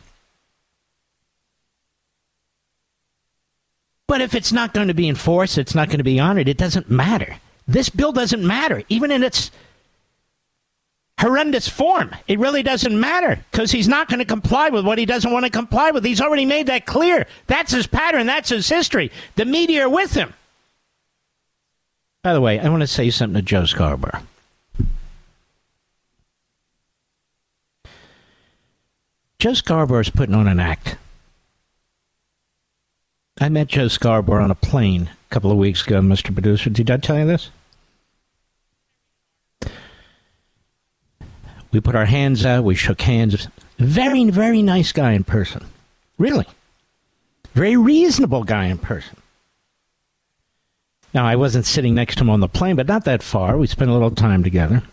But if it's not going to be enforced, it's not going to be honored, it doesn't matter. This bill doesn't matter, even in its horrendous form. It really doesn't matter, because he's not going to comply with what he doesn't want to comply with. He's already made that clear. That's his pattern. That's his history. The media are with him. By the way, I want to say something to Joe Scarborough. Joe Scarborough is putting on an act. I met Joe Scarborough on a plane a couple of weeks ago, Mister Producer. Did I tell you this? We put our hands out. We shook hands. Very, very nice guy in person. Really. Very reasonable guy in person. Now, I wasn't sitting next to him on the plane, but not that far. We spent a little time together.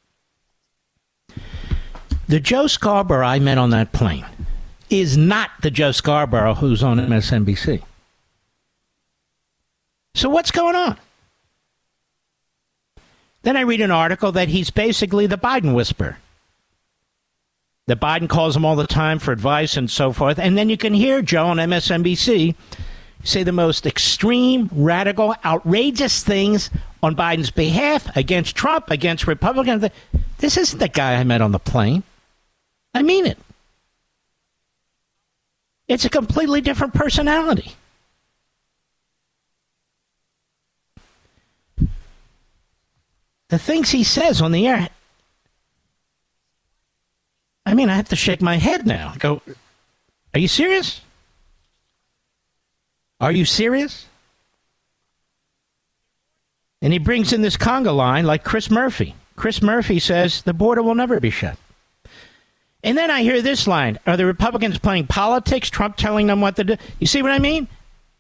The Joe Scarborough I met on that plane is not the Joe Scarborough who's on M S N B C. So what's going on? Then I read an article that he's basically the Biden whisperer. That Biden calls him all the time for advice and so forth. And then you can hear Joe on M S N B C say the most extreme, radical, outrageous things on Biden's behalf, against Trump, against Republicans. This isn't the guy I met on the plane. I mean it. It's a completely different personality. The things he says on the air, I mean, I have to shake my head now. I go, are you serious? Are you serious? And he brings in this conga line like Chris Murphy. Chris Murphy says the border will never be shut. And then I hear this line. Are the Republicans playing politics? Trump telling them what to do? You see what I mean?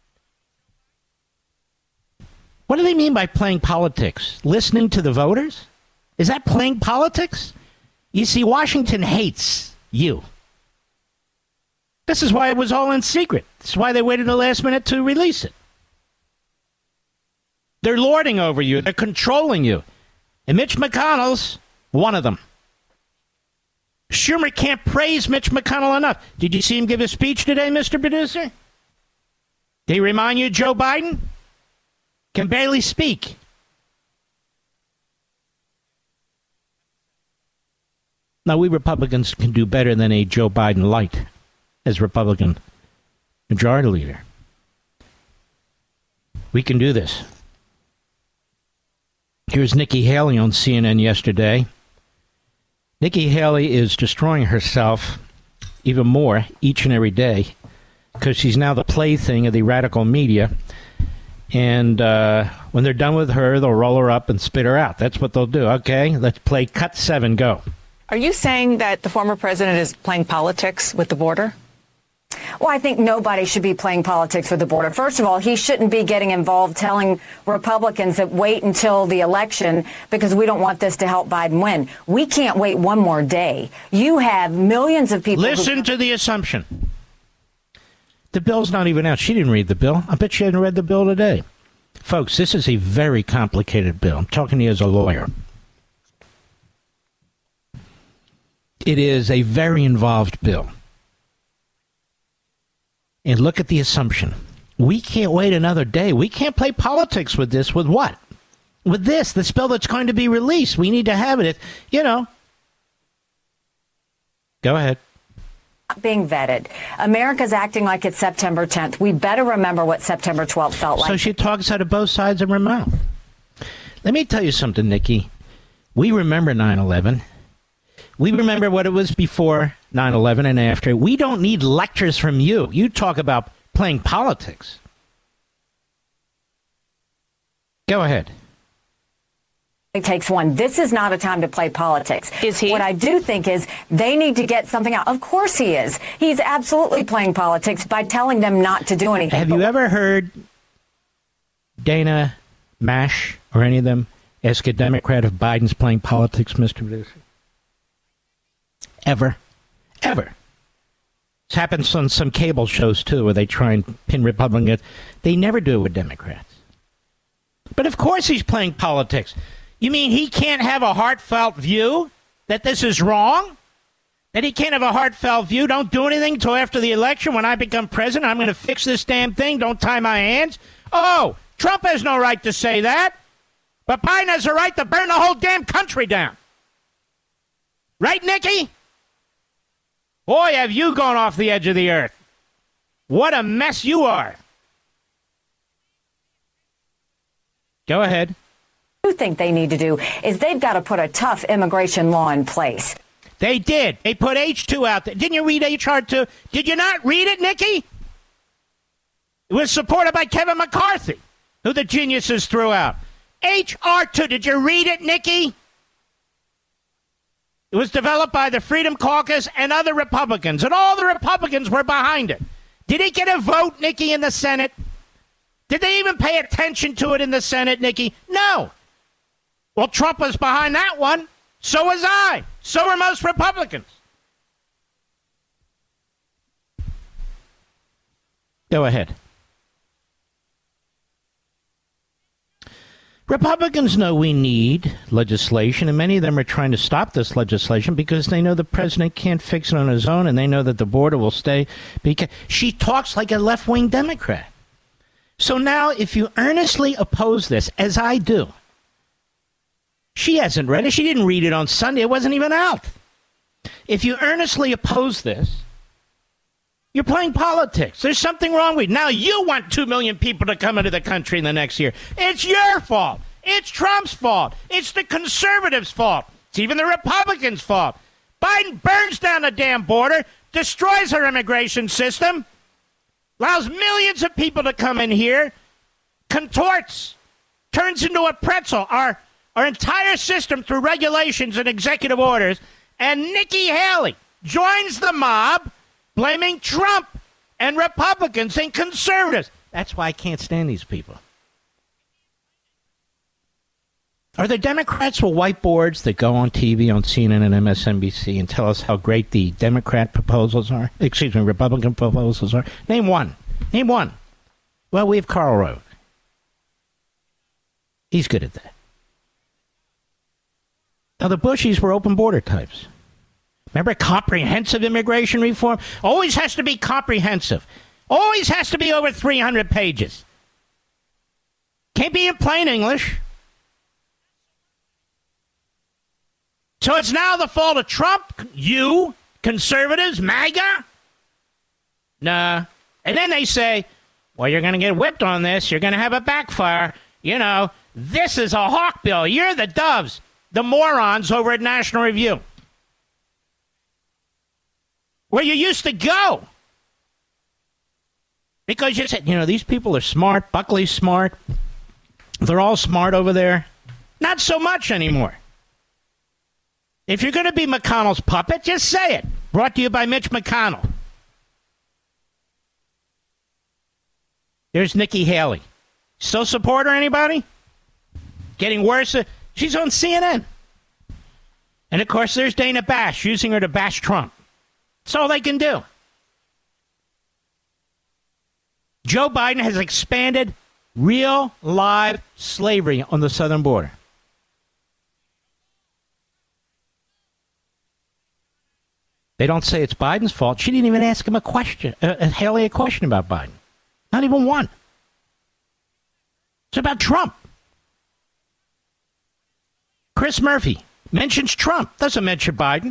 What do they mean by playing politics? Listening to the voters? Is that playing politics? You see, Washington hates you. This is why it was all in secret. This is why they waited the last minute to release it. They're lording over you. They're controlling you. And Mitch McConnell's one of them. Schumer can't praise Mitch McConnell enough. Did you see him give a speech today, Mister Producer? Did he remind you of Joe Biden? Can barely speak. Now, we Republicans can do better than a Joe Biden light as Republican majority leader. We can do this. Here's Nikki Haley on C N N yesterday. Nikki Haley is destroying herself even more each and every day because she's now the plaything of the radical media. And uh, when they're done with her, they'll roll her up and spit her out. That's what they'll do. Okay, let's play cut seven, go. Are you saying that the former president is playing politics with the border? Well, I think nobody should be playing politics with the border. First of all, he shouldn't be getting involved telling Republicans that wait until the election because we don't want this to help Biden win. We can't wait one more day. You have millions of people. Listen who- to the assumption. The bill's not even out. She didn't read the bill. I bet she hadn't read the bill today. Folks, this is a very complicated bill. I'm talking to you as a lawyer. It is a very involved bill. And look at the assumption. We can't wait another day. We can't play politics with this. With what? With this, this bill that's going to be released. We need to have it. If, you know. Go ahead. Being vetted. America's acting like it's September tenth. We better remember what September twelfth felt like. So she talks out of both sides of her mouth. Let me tell you something, Nikki. We remember nine eleven. We remember what it was before nine eleven and after. We don't need lectures from you. You talk about playing politics. Go ahead. It takes one. This is not a time to play politics. Is he? What I do think is they need to get something out. Of course he is. He's absolutely playing politics by telling them not to do anything. Have you ever heard Dana Mash or any of them ask a Democrat if Biden's playing politics, Mister Producer? Ever. Ever. This happens on some cable shows, too, where they try and pin Republicans. They never do it with Democrats. But of course he's playing politics. You mean he can't have a heartfelt view that this is wrong? That he can't have a heartfelt view? Don't do anything until after the election when I become president. I'm going to fix this damn thing. Don't tie my hands. Oh, Trump has no right to say that. But Biden has a right to burn the whole damn country down. Right, Nikki? Boy, have you gone off the edge of the earth. What a mess you are. Go ahead. What I think they need to do is they've got to put a tough immigration law in place. They did. They put H two out there. Didn't you read H R two? Did you not read it, Nikki? It was supported by Kevin McCarthy, who the geniuses threw out. H R two. Did you read it, Nikki? It was developed by the Freedom Caucus and other Republicans, and all the Republicans were behind it. Did it get a vote, Nikki, in the Senate? Did they even pay attention to it in the Senate, Nikki? No. Well, Trump was behind that one. So was I. So were most Republicans. Go ahead. Republicans know we need legislation, and many of them are trying to stop this legislation because they know the president can't fix it on his own, and they know that the border will stay. Because she talks like a left-wing Democrat. So now, if you earnestly oppose this, as I do, she hasn't read it. She didn't read it on Sunday. It wasn't even out. If you earnestly oppose this, you're playing politics. There's something wrong with you. Now you want two million people to come into the country in the next year. It's your fault. It's Trump's fault. It's the conservatives' fault. It's even the Republicans' fault. Biden burns down the damn border, destroys our immigration system, allows millions of people to come in here, contorts, turns into a pretzel our, our entire system through regulations and executive orders, and Nikki Haley joins the mob blaming Trump and Republicans and conservatives. That's why I can't stand these people. Are there Democrats with whiteboards that go on T V, on C N N and M S N B C and tell us how great the Democrat proposals are? Excuse me, Republican proposals are? Name one. Name one. Well, we have Karl Rove. He's good at that. Now, the Bushies were open border types. Remember comprehensive immigration reform? Always has to be comprehensive. Always has to be over three hundred pages. Can't be in plain English. So it's now the fault of Trump, you, conservatives, MAGA? Nah. And then they say, well, you're going to get whipped on this. You're going to have a backfire. You know, this is a hawk bill. You're the doves, the morons over at National Review, where you used to go. Because you said, you know, these people are smart. Buckley's smart. They're all smart over there. Not so much anymore. If you're going to be McConnell's puppet, just say it. Brought to you by Mitch McConnell. There's Nikki Haley. Still support her, anybody? Getting worse. She's on C N N. And, of course, there's Dana Bash, using her to bash Trump. That's all they can do. Joe Biden has expanded real, live slavery on the southern border. They don't say it's Biden's fault. She didn't even ask him a question, uh, Haley a question about Biden. Not even one. It's about Trump. Chris Murphy mentions Trump, doesn't mention Biden.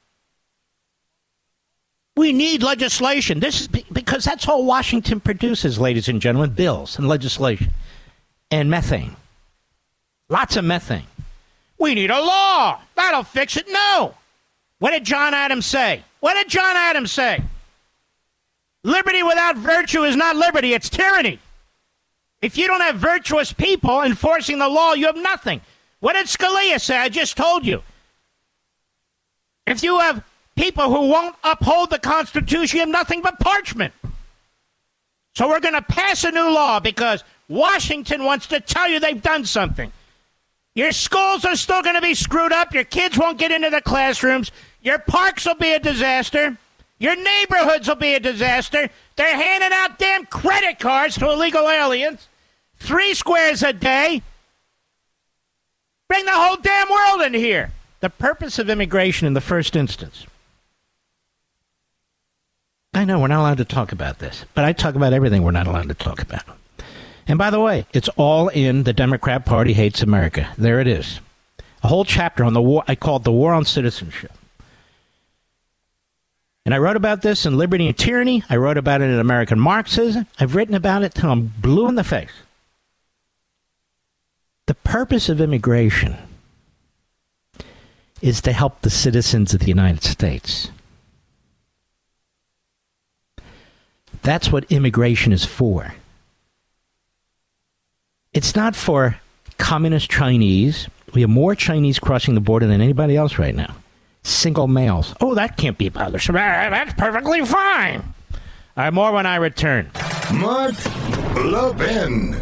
We need legislation. This is because that's all Washington produces, ladies and gentlemen, bills and legislation. And methane. Lots of methane. We need a law. That'll fix it. No. What did John Adams say? What did John Adams say? Liberty without virtue is not liberty, it's tyranny. If you don't have virtuous people enforcing the law, you have nothing. What did Scalia say? I just told you. If you have people who won't uphold the Constitution, you have nothing but parchment. So we're going to pass a new law because Washington wants to tell you they've done something. Your schools are still going to be screwed up. Your kids won't get into the classrooms. Your parks will be a disaster. Your neighborhoods will be a disaster. They're handing out damn credit cards to illegal aliens. Three squares a day. Bring the whole damn world in here. The purpose of immigration in the first instance. I know we're not allowed to talk about this, but I talk about everything we're not allowed to talk about. And by the way, it's all in The Democrat Party Hates America. There it is. A whole chapter on the war. I call it The War on Citizenship. And I wrote about this in Liberty and Tyranny. I wrote about it in American Marxism. I've written about it till I'm blue in the face. The purpose of immigration is to help the citizens of the United States. That's what immigration is for. It's not for communist Chinese. We have more Chinese crossing the border than anybody else right now. Single males. Oh, that can't be bothersome. That's perfectly fine. All right, more when I return. Mark Levin.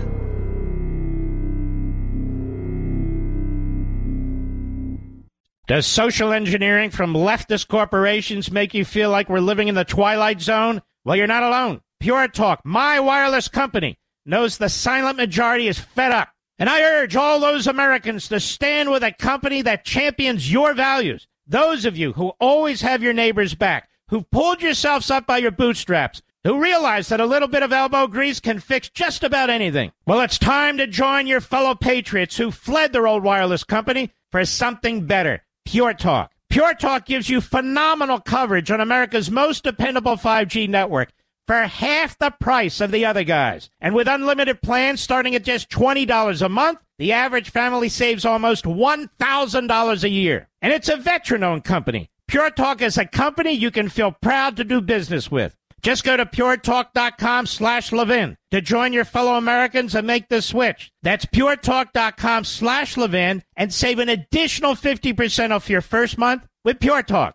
Does social engineering from leftist corporations make you feel like we're living in the Twilight Zone? Well, you're not alone. Pure Talk, my wireless company, knows the silent majority is fed up. And I urge all those Americans to stand with a company that champions your values. Those of you who always have your neighbors back, who pulled yourselves up by your bootstraps, who realize that a little bit of elbow grease can fix just about anything. Well, it's time to join your fellow patriots who fled their old wireless company for something better. Pure Talk. Pure Talk gives you phenomenal coverage on America's most dependable five G network for half the price of the other guys. And with unlimited plans starting at just twenty dollars a month, the average family saves almost one thousand dollars a year. And it's a veteran-owned company. Pure Talk is a company you can feel proud to do business with. Just go to puretalk.com slash Levin to join your fellow Americans and make the switch. That's puretalk.com slash Levin and save an additional fifty percent off your first month with Pure Talk.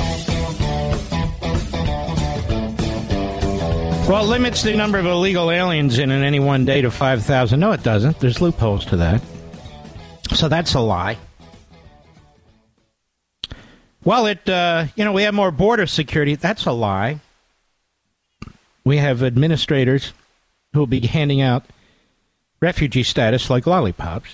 Well, it limits the number of illegal aliens in in any one day to five thousand. No, it doesn't. There's loopholes to that. So that's a lie. Well, it, uh, you know, we have more border security. That's a lie. We have administrators who will be handing out refugee status like lollipops.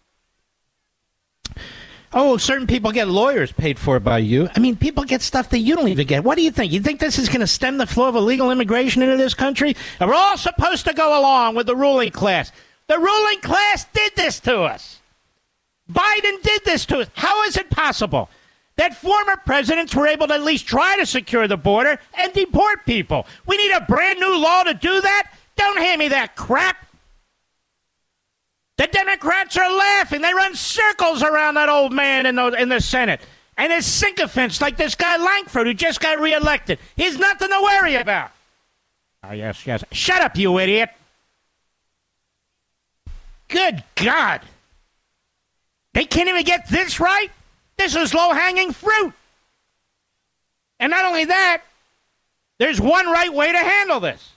Oh, certain people get lawyers paid for by you. I mean, people get stuff that you don't even get. What do you think? You think this is going to stem the flow of illegal immigration into this country? And we're all supposed to go along with the ruling class. The ruling class did this to us. Biden did this to us. How is it possible that former presidents were able to at least try to secure the border and deport people? We need a brand new law to do that? Don't hand me that crap. The Democrats are laughing. They run circles around that old man in the, in the Senate. And his sycophants, like this guy Langford, who just got reelected. He's nothing to worry about. Oh, yes, yes. Shut up, you idiot. Good God. They can't even get this right? This is low-hanging fruit. And not only that, there's one right way to handle this.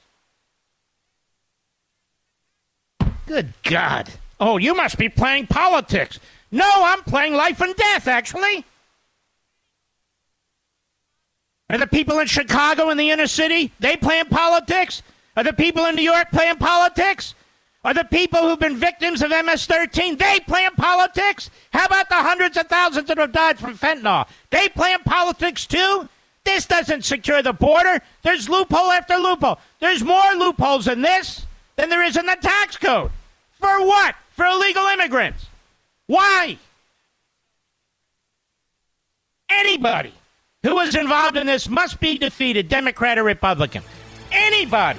Good God. Oh, you must be playing politics. No, I'm playing life and death, actually. Are the people in Chicago in the inner city, they playing politics? Are the people in New York playing politics? Are the people who've been victims of M S thirteen, they playing politics? How about the hundreds of thousands that have died from fentanyl? They playing politics too? This doesn't secure the border. There's loophole after loophole. There's more loopholes in this than there is in the tax code. For what? For illegal immigrants. Why? Anybody who was involved in this must be defeated, Democrat or Republican. Anybody.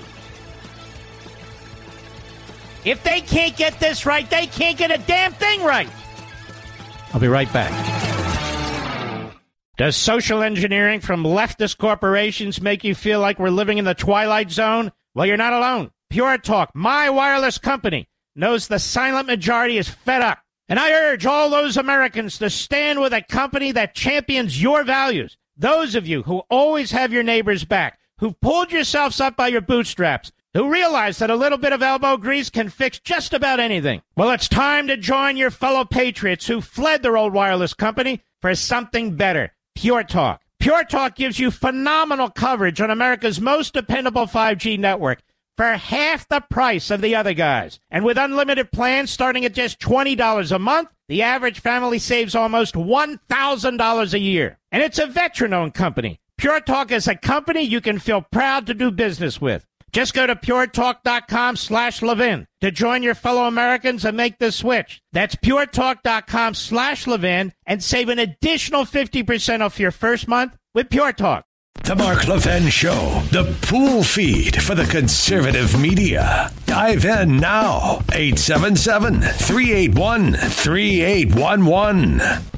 If they can't get this right, they can't get a damn thing right. I'll be right back. Does social engineering from leftist corporations make you feel like we're living in the Twilight Zone? Well, you're not alone. Pure Talk, my wireless company, knows the silent majority is fed up. And I urge all those Americans to stand with a company that champions your values. Those of you who always have your neighbors back, who pulled yourselves up by your bootstraps, who realize that a little bit of elbow grease can fix just about anything. Well, it's time to join your fellow patriots who fled their old wireless company for something better. Pure Talk. Pure Talk gives you phenomenal coverage on America's most dependable five G network for half the price of the other guys. And with unlimited plans starting at just twenty dollars a month, The average family saves almost one thousand dollars a year. And it's a veteran-owned company. Pure Talk is a company you can feel proud to do business with. Just go to puretalk.com slash Levin to join your fellow Americans and make the switch. That's puretalk.com slash Levin and save an additional fifty percent off your first month with Pure Talk. The Mark Levin Show, the pool feed for the conservative media. Dive in now. eight seven seven, three eight one, three eight one one.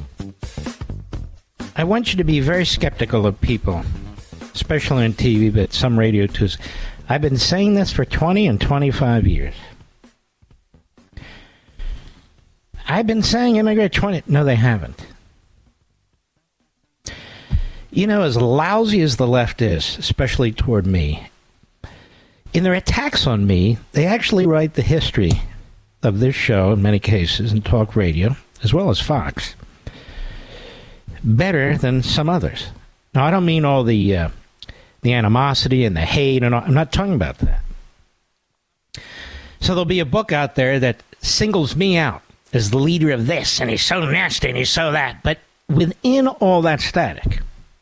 I want you to be very skeptical of people, especially on T V, but some radio too. I've been saying this for twenty and twenty-five years. I've been saying immigrant twenty. No, they haven't. You know, as lousy as the left is, especially toward me, in their attacks on me, they actually write the history of this show, in many cases, and talk radio, as well as Fox, better than some others. Now, I don't mean all the uh, the animosity and the hate, and all. I'm not talking about that. So there'll be a book out there that singles me out as the leader of this, and he's so nasty, and he's so that. But within all that static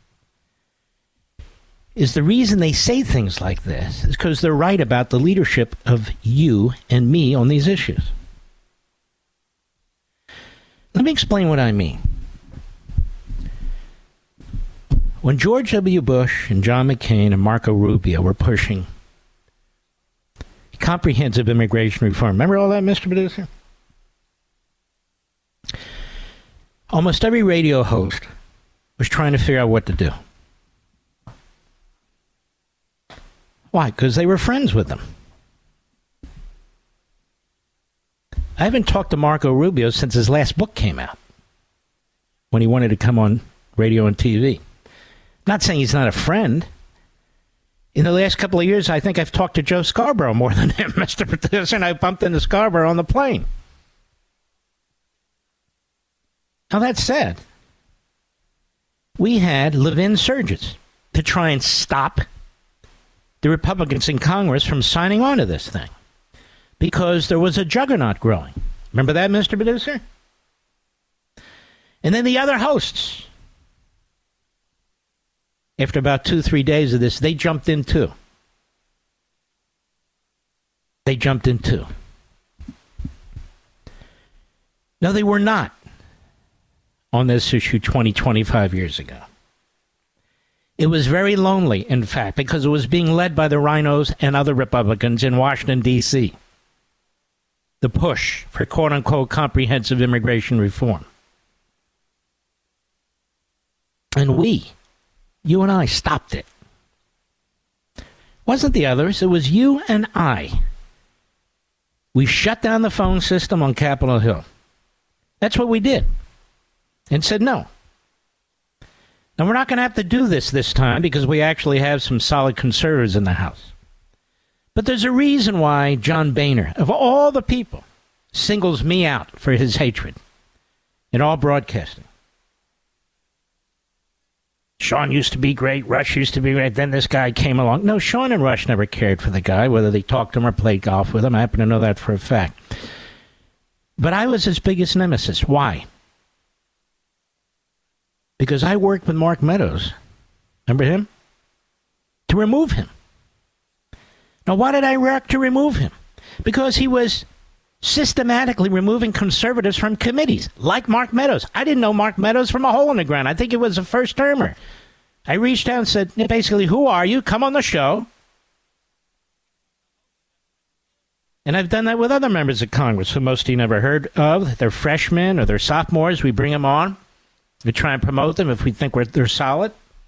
is the reason they say things like this is because they're right about the leadership of you and me on these issues. Let me explain what I mean. When George W. Bush and John McCain and Marco Rubio were pushing comprehensive immigration reform, remember all that, Mister Producer? Almost every radio host was trying to figure out what to do. Why? Because they were friends with them. I haven't talked to Marco Rubio since his last book came out, when he wanted to come on radio and T V. Not saying he's not a friend. In the last couple of years, I think I've talked to Joe Scarborough more than him, Mister Producer, and I bumped into Scarborough on the plane. Now, that said, we had Levin surges to try and stop the Republicans in Congress from signing on to this thing because there was a juggernaut growing. Remember that, Mister Producer? And then the other hosts, after about two, three days of this, they jumped in too. They jumped in too. No, they were not on this issue twenty, twenty-five years ago. It was very lonely, in fact, because it was being led by the rhinos and other Republicans in Washington, D C The push for quote-unquote comprehensive immigration reform. And we, you and I, stopped it. It wasn't the others, it was you and I. We shut down the phone system on Capitol Hill. That's what we did. And said no. Now, we're not going to have to do this this time because we actually have some solid conservatives in the House. But there's a reason why John Boehner, of all the people, singles me out for his hatred in all broadcasting. Sean used to be great. Rush used to be great. Then this guy came along. No, Sean and Rush never cared for the guy, whether they talked to him or played golf with him. I happen to know that for a fact. But I was his biggest nemesis. Why? Because I worked with Mark Meadows, remember him? To remove him. Now, why did I work to remove him? Because he was systematically removing conservatives from committees, like Mark Meadows. I didn't know Mark Meadows from a hole in the ground. I think it was a first-termer. I reached out and said, basically, who are you? Come on the show. And I've done that with other members of Congress who most of you never heard of. They're freshmen or they're sophomores. We bring them on. We try and promote them if we think we're, they're solid.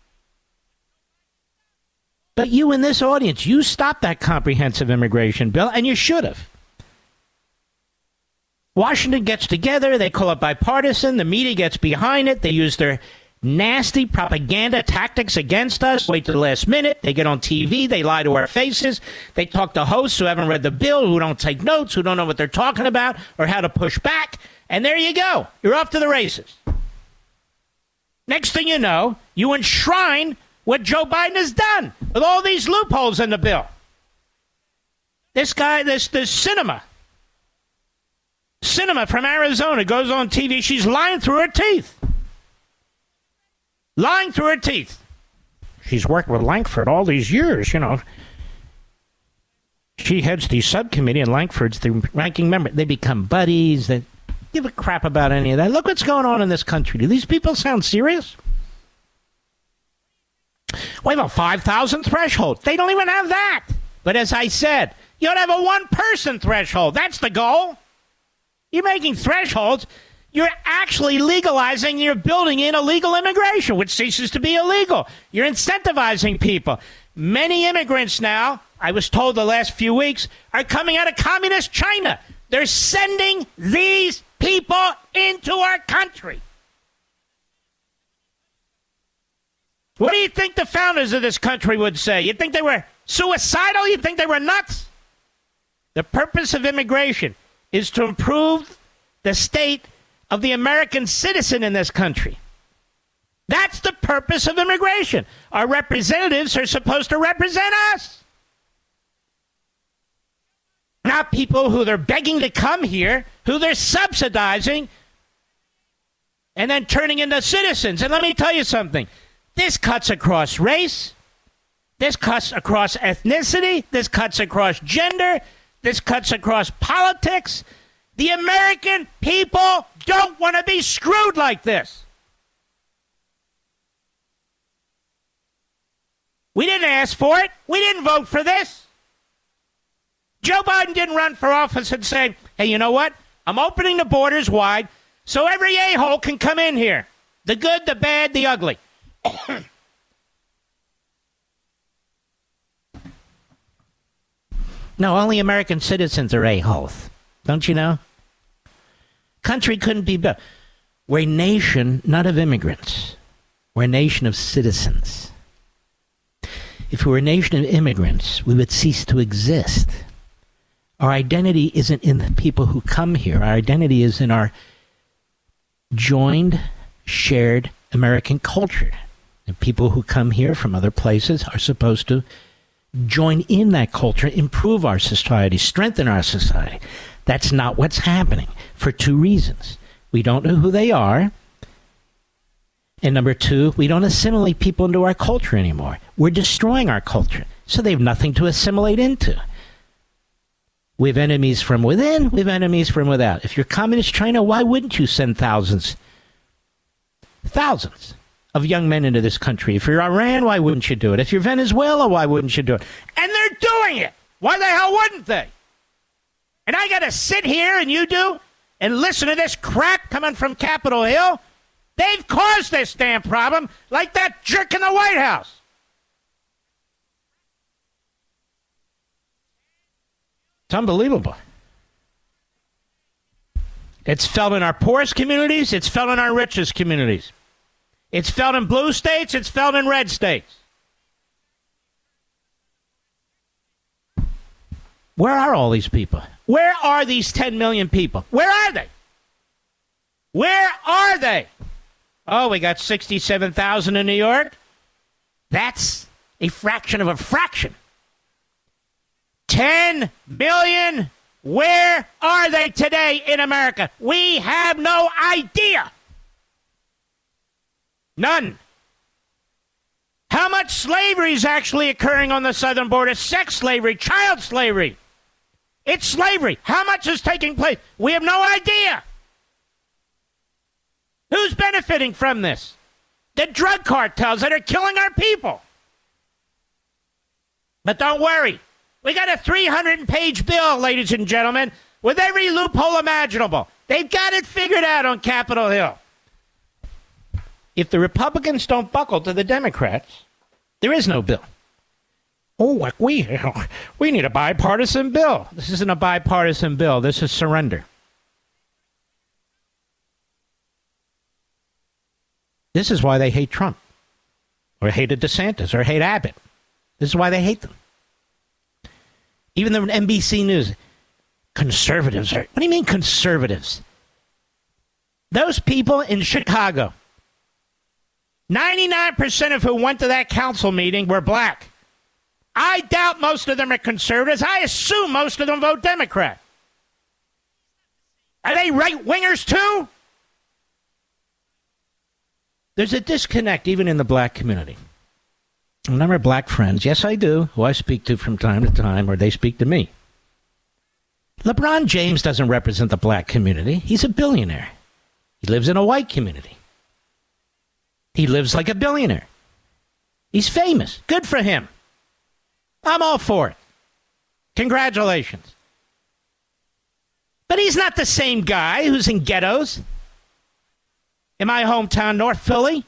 But you in this audience, you stopped that comprehensive immigration bill, and you should have. Washington gets together, they call it bipartisan, the media gets behind it, they use their nasty propaganda tactics against us, wait to the last minute, they get on T V, they lie to our faces, they talk to hosts who haven't read the bill, who don't take notes, who don't know what they're talking about, or how to push back, and there you go. You're off to the races. Next thing you know, you enshrine what Joe Biden has done with all these loopholes in the bill. This guy, this this cinema, Sinema from Arizona goes on T V. She's lying through her teeth. Lying through her teeth. She's worked with Lankford all these years, you know. She heads the subcommittee, and Lankford's the ranking member. They become buddies. They give a crap about any of that. Look what's going on in this country. Do these people sound serious? We have a five thousand threshold. They don't even have that. But as I said, you ought to have a one-person threshold. That's the goal. You're making thresholds. You're actually legalizing, you're building in illegal immigration, which ceases to be illegal. You're incentivizing people. Many immigrants now, I was told the last few weeks, are coming out of communist China. They're sending these people into our country. What do you think the founders of this country would say? You think they were suicidal? You think they were nuts? The purpose of immigration is to improve the state of the American citizen in this country. That's the purpose of immigration. Our representatives are supposed to represent us. Not people who they're begging to come here, who they're subsidizing, and then turning into citizens. And let me tell you something. This cuts across race. This cuts across ethnicity. This cuts across gender. This cuts across politics. The American people don't want to be screwed like this. We didn't ask for it. We didn't vote for this. Joe Biden didn't run for office and say, hey, you know what? I'm opening the borders wide so every a-hole can come in here. The good, the bad, the ugly. No, only American citizens are a-holes. Don't you know? Country couldn't be built. We're a nation not of immigrants. We're a nation of citizens. If we were a nation of immigrants, we would cease to exist. Our identity isn't in the people who come here. Our identity is in our joined, shared American culture. And people who come here from other places are supposed to join in that culture, improve our society, strengthen our society. That's not what's happening for two reasons. We don't know who they are. And number two, we don't assimilate people into our culture anymore. We're destroying our culture. So they have nothing to assimilate into. We have enemies from within. We have enemies from without. If you're communist China, why wouldn't you send thousands, thousands of young men into this country? If you're Iran, why wouldn't you do it? If you're Venezuela, why wouldn't you do it? And they're doing it. Why the hell wouldn't they? And I got to sit here, and you do, and listen to this crap coming from Capitol Hill? They've caused this damn problem, like that jerk in the White House. It's unbelievable. It's felt in our poorest communities. It's felt in our richest communities. It's felt in blue states. It's felt in red states. Where are all these people? Where are these ten million people? Where are they? Where are they? Oh, we got sixty-seven thousand in New York. That's a fraction of a fraction. ten million. Where are they today in America? We have no idea. None. How much slavery is actually occurring on the southern border? Sex slavery, child slavery. It's slavery. How much is taking place? We have no idea. Who's benefiting from this? The drug cartels that are killing our people. But don't worry. We got a three hundred page bill, ladies and gentlemen, with every loophole imaginable. They've got it figured out on Capitol Hill. If the Republicans don't buckle to the Democrats, there is no bill. Oh, we, we need a bipartisan bill. This isn't a bipartisan bill. This is surrender. This is why they hate Trump, or hated DeSantis, or hate Abbott. This is why they hate them. Even the N B C News, conservatives are, what do you mean conservatives? Those people in Chicago, ninety-nine percent of who went to that council meeting were black. I doubt most of them are conservatives. I assume most of them vote Democrat. Are they right-wingers too? There's a disconnect even in the black community. A number of black friends, yes I do, who I speak to from time to time, or they speak to me. LeBron James doesn't represent the black community. He's a billionaire. He lives in a white community. He lives like a billionaire. He's famous. Good for him. I'm all for it. Congratulations. But he's not the same guy who's in ghettos in my hometown, North Philly,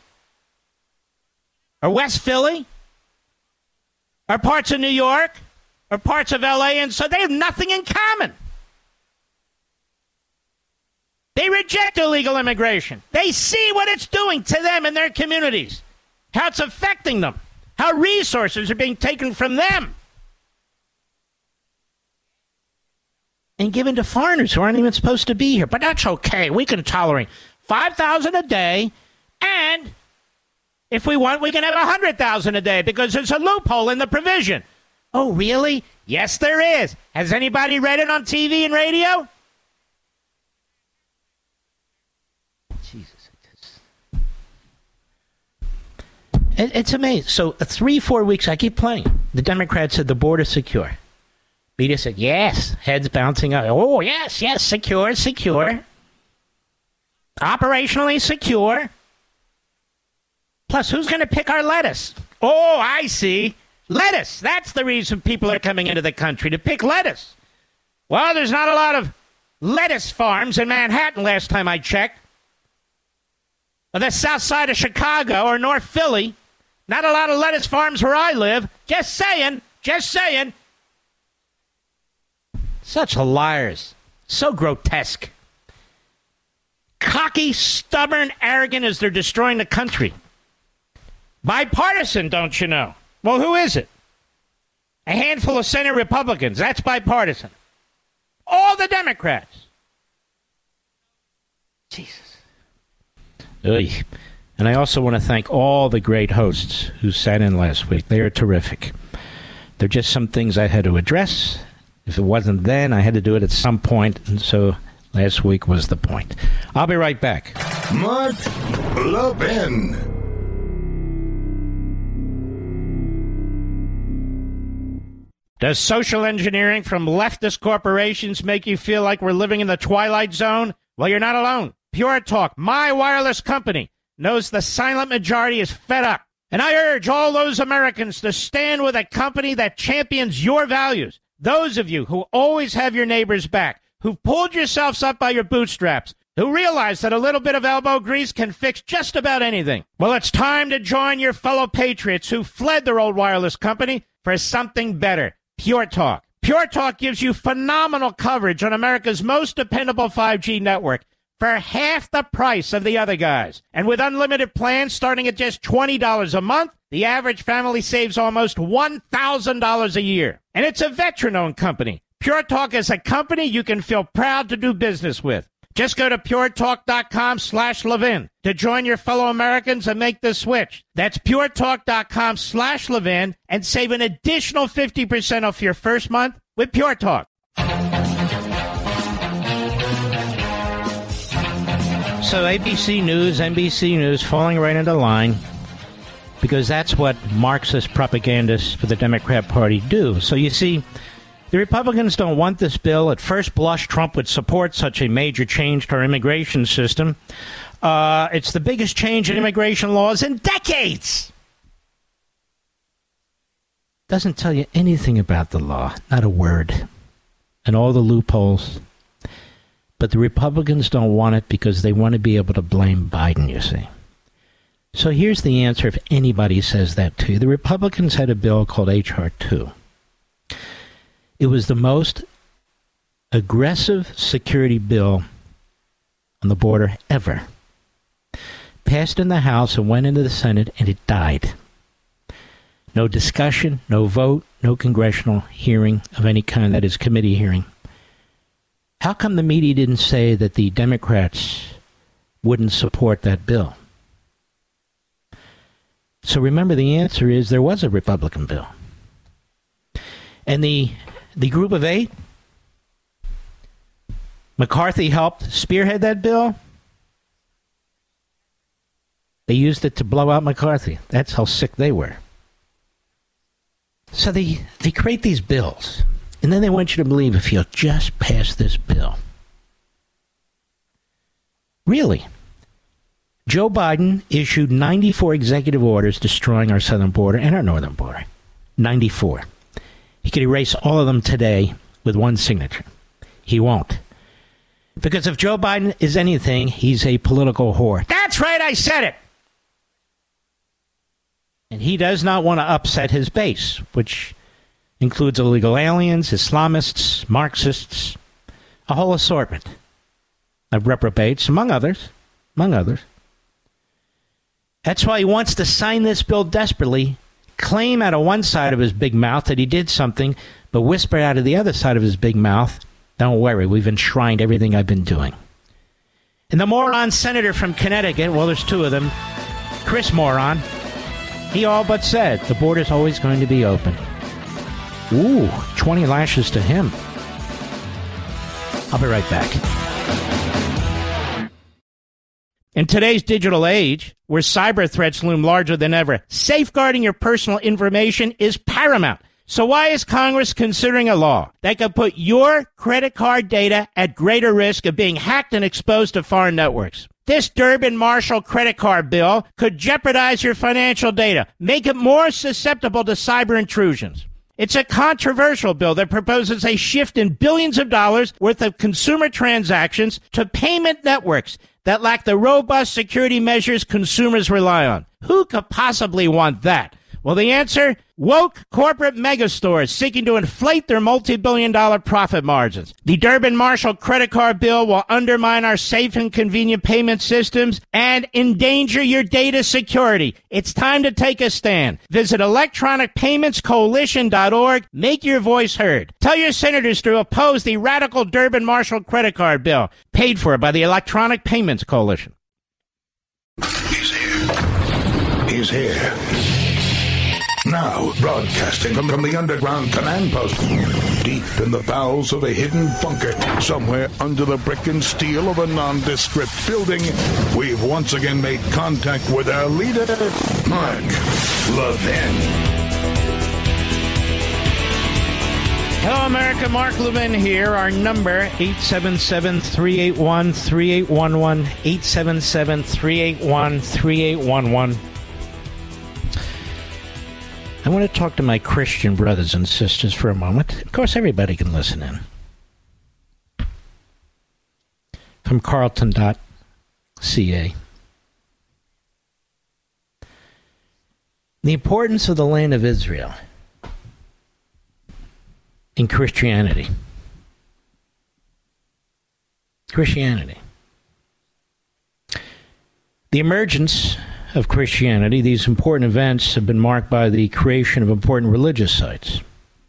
or West Philly, or parts of New York, or parts of L A, and so they have nothing in common. They reject illegal immigration. They see what it's doing to them and their communities, how it's affecting them, how resources are being taken from them and given to foreigners who aren't even supposed to be here. But that's okay. We can tolerate five thousand a day, and if we want, we can have one hundred thousand a day because there's a loophole in the provision. Oh, really? Yes, there is. Has anybody read it on T V and radio? Jesus. It, it's amazing. So uh, three, four weeks, I keep playing. The Democrats said the border's secure. Media said, yes. Heads bouncing up. Oh, yes, yes, secure, secure. Operationally secure. Plus, who's going to pick our lettuce? Oh, I see. Lettuce. That's the reason people are coming into the country, to pick lettuce. Well, there's not a lot of lettuce farms in Manhattan last time I checked. Or the south side of Chicago or North Philly. Not a lot of lettuce farms where I live. Just saying. Just saying. Such liars. So grotesque. Cocky, stubborn, arrogant as they're destroying the country. Bipartisan, don't you know? Well, who is it? A handful of Senate Republicans. That's bipartisan. All the Democrats. Jesus. Oy. And I also want to thank all the great hosts who sat in last week. They are terrific. There are just some things I had to address. If it wasn't then, I had to do it at some point, and so last week was the point. I'll be right back. Mark Levin. Does social engineering from leftist corporations make you feel like we're living in the Twilight Zone? Well, you're not alone. Pure Talk, my wireless company, knows the silent majority is fed up. And I urge all those Americans to stand with a company that champions your values. Those of you who always have your neighbors back, who pulled yourselves up by your bootstraps, who realize that a little bit of elbow grease can fix just about anything. Well, it's time to join your fellow patriots who fled their old wireless company for something better. Pure Talk. Pure Talk gives you phenomenal coverage on America's most dependable five G network for half the price of the other guys. And with unlimited plans starting at just twenty dollars a month, the average family saves almost one thousand dollars a year. And it's a veteran-owned company. Pure Talk is a company you can feel proud to do business with. Just go to puretalk.com slash Levin to join your fellow Americans and make the switch. That's puretalk.com slash Levin and save an additional fifty percent off your first month with Pure Talk. So A B C News, N B C News falling right into line because that's what Marxist propagandists for the Democrat Party do. So you see, the Republicans don't want this bill. At first blush, Trump would support such a major change to our immigration system. Uh, it's the biggest change in immigration laws in decades. Doesn't tell you anything about the law, not a word, and all the loopholes. But the Republicans don't want it because they want to be able to blame Biden, you see. So here's the answer if anybody says that to you. The Republicans had a bill called H R two. It was the most aggressive security bill on the border ever. Passed in the House and went into the Senate, and it died. No discussion, no vote, no congressional hearing of any kind, that is committee hearing. How come the media didn't say that the Democrats wouldn't support that bill? So remember, the answer is there was a Republican bill. And the the group of eight, McCarthy helped spearhead that bill. They used it to blow out McCarthy. That's how sick they were. So they, they create these bills, and then they want you to believe if you'll just pass this bill. Really? Joe Biden issued ninety-four executive orders destroying our southern border and our northern border. ninety-four. He could erase all of them today with one signature. He won't. Because if Joe Biden is anything, he's a political whore. That's right, I said it! And he does not want to upset his base, which includes illegal aliens, Islamists, Marxists, a whole assortment of reprobates, among others, among others. That's why he wants to sign this bill desperately, claim out of one side of his big mouth that he did something, but whisper out of the other side of his big mouth, don't worry, we've enshrined everything I've been doing. And the moron senator from Connecticut, well, there's two of them, Chris Moron, he all but said the border's always going to be open. Ooh, twenty lashes to him. I'll be right back. In today's digital age, where cyber threats loom larger than ever, safeguarding your personal information is paramount. So why is Congress considering a law that could put your credit card data at greater risk of being hacked and exposed to foreign networks? This Durbin-Marshall credit card bill could jeopardize your financial data, make it more susceptible to cyber intrusions. It's a controversial bill that proposes a shift in billions of dollars worth of consumer transactions to payment networks that lack the robust security measures consumers rely on. Who could possibly want that? Well, the answer? Woke corporate megastores seeking to inflate their multi-billion dollar profit margins. The Durbin-Marshall credit card bill will undermine our safe and convenient payment systems and endanger your data security. It's time to take a stand. Visit electronic payments coalition dot org. Make your voice heard. Tell your senators to oppose the radical Durbin-Marshall credit card bill, paid for by the Electronic Payments Coalition. He's here. He's here. Now, broadcasting from, from the underground command post, deep in the bowels of a hidden bunker, somewhere under the brick and steel of a nondescript building, we've once again made contact with our leader, Mark Levin. Hello, America. Mark Levin here. Our number, eight seven seven, three eight one, three eight one one, eight seven seven, three eight one, three eight one one. I want to talk to my Christian brothers and sisters for a moment. Of course, everybody can listen in. From Carlton dot C A. The importance of the land of Israel in Christianity. Christianity. The emergence of Christianity, these important events have been marked by the creation of important religious sites,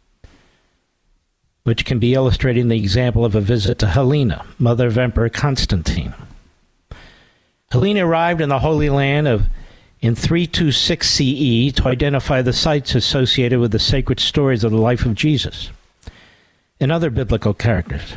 which can be illustrated in the example of a visit to Helena, mother of Emperor Constantine. Helena arrived in the Holy Land of in three twenty-six C E to identify the sites associated with the sacred stories of the life of Jesus and other biblical characters.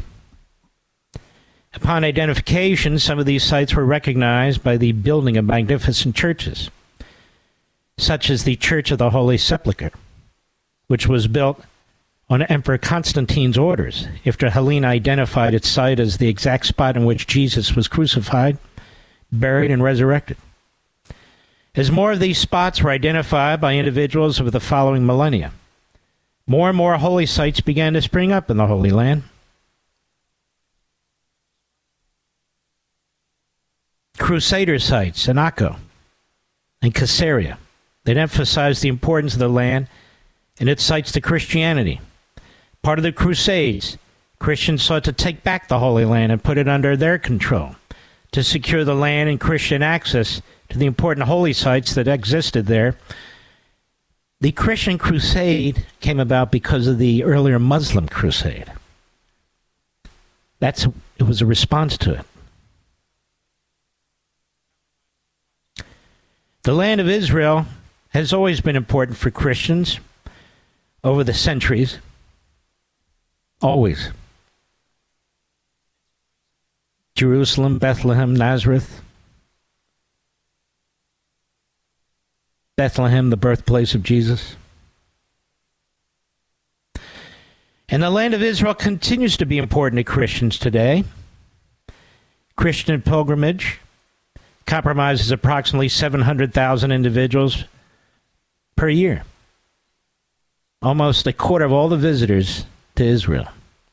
Upon identification, some of these sites were recognized by the building of magnificent churches, such as the Church of the Holy Sepulchre, which was built on Emperor Constantine's orders after Helena identified its site as the exact spot in which Jesus was crucified, buried, and resurrected. As more of these spots were identified by individuals over the following millennia, more and more holy sites began to spring up in the Holy Land. Crusader sites in Akko and Caesarea that emphasized the importance of the land and its sites to Christianity. Part of the Crusades, Christians sought to take back the Holy Land and put it under their control to secure the land and Christian access to the important holy sites that existed there. The Christian crusade came about because of the earlier Muslim crusade. That's it was a response to it. The land of Israel has always been important for Christians over the centuries. Always. Jerusalem, Bethlehem, Nazareth. Bethlehem, the birthplace of Jesus. And the land of Israel continues to be important to Christians today. Christian pilgrimage compromises approximately seven hundred thousand individuals per year. Almost a quarter of all the visitors to Israel.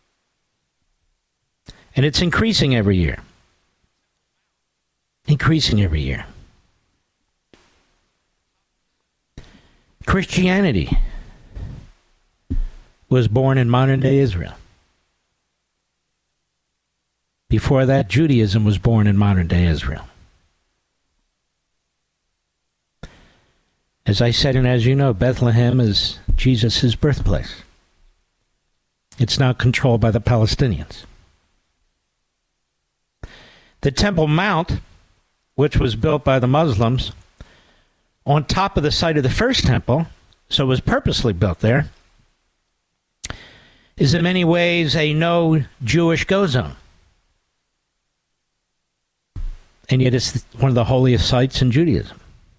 And it's increasing every year. Increasing every year. Christianity was born in modern-day Israel. Before that, Judaism was born in modern-day Israel. As I said, and as you know, Bethlehem is Jesus' birthplace. It's now controlled by the Palestinians. The Temple Mount, which was built by the Muslims, on top of the site of the first temple, so it was purposely built there, is in many ways a no Jewish go zone. And yet it's one of the holiest sites in Judaism.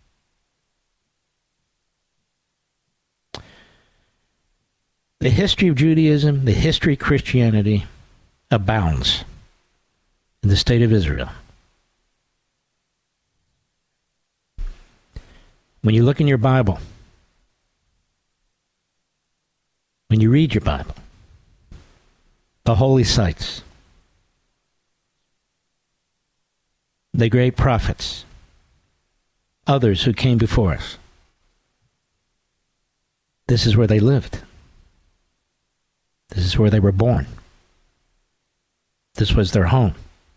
The history of Judaism, the history of Christianity abounds in the state of Israel. When you look in your Bible, when you read your Bible, the holy sites, the great prophets, others who came before us, this is where they lived. This is where they were born. This was their home.